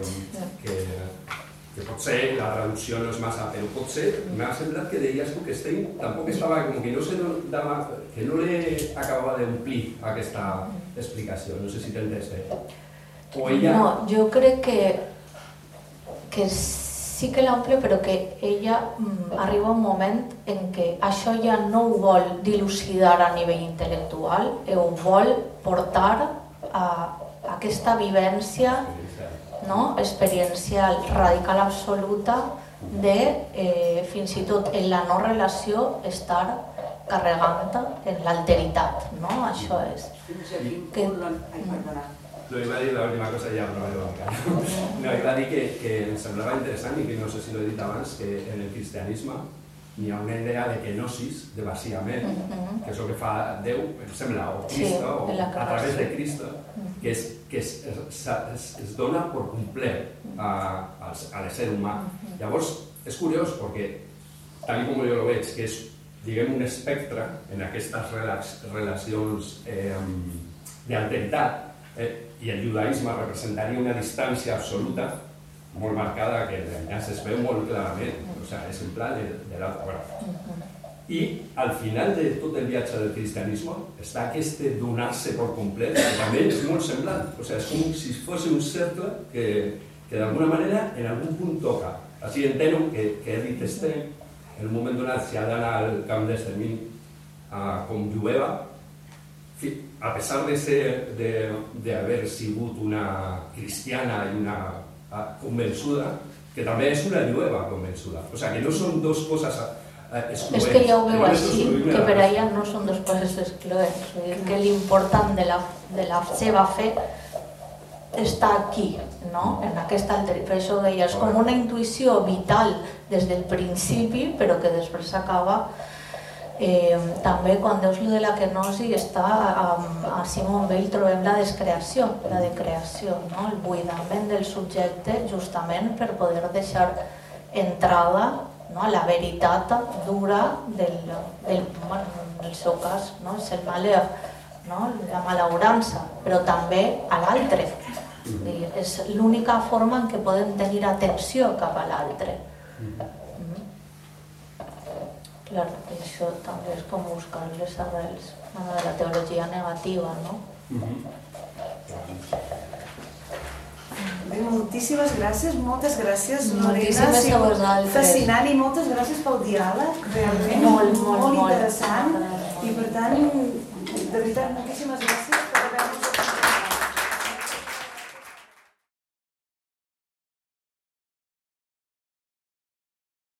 que potser la traducció no és massa, però potser m'ha semblat que deies tu que Stein tampoc estava, com que no se dava, que no li acabava d'omplir aquesta explicació, no sé si t'entens bé. O ella... No, jo crec que sí que l'omple, però que ella arriba un moment en què això ja no ho vol dilucidar a nivell intel·lectual, ho vol portar a aquesta vivència experiencial, radical, absoluta, de fins i tot en la no relació estar carregant en l'alteritat. Això és. No, iba a dir l'última cosa ja, però no, iba a dir que em semblava interessant i que no sé si l'he dit abans, que en el cristianisme hi ha una idea de kenosis, de vaciament, que és el que fa Déu, em sembla, o Cristo, o a través de Cristo, que es dona per complet a l'ésser humà. Llavors, és curiós perquè, tal com jo ho veig, que és, diguem, un espectre en aquestes relacions d'alteritat, i el judaïsme representaria una distància absoluta molt marcada que l'enllaç es veu molt clarament, o sigui, és en pla de l'altre. I al final de tot el viatge del cristianisme està aquest donar-se per complet, que també és molt semblant, o sigui, és com si fos un cercle que d'alguna manera en algun punt toca. Així enteno que he dit Stein, en un moment donat si ha d'anar al camp d'extermini com jueva, a pesar de haver sigut una cristiana i una convençuda, que també és una jueva convençuda. O sigui, que no són dues coses excloents. És que ja ho veu així, que per a ella no són dues coses excloents. Que l'important de la seva fe està aquí, en aquesta alteritat. Per això deia, és com una intuïció vital des del principi, però que després s'acaba. També quan dius lo de la kenosi està a Simon Weil trobem la descreació, la decreació, el buidament del subjecte justament per poder deixar entrada a la veritat dura del, en el seu cas, és el malheur, la malaurança, però també a l'altre. És l'única forma en què podem tenir atenció cap a l'altre. Clar, això també és com buscar les arrels de la teologia negativa, no? Bé, moltíssimes gràcies, moltes gràcies, Lorena. Moltíssimes a vosaltres. Fascinant i moltes gràcies pel diàleg, realment molt interessant. I per tant, de veritat, moltíssimes gràcies per haver-nos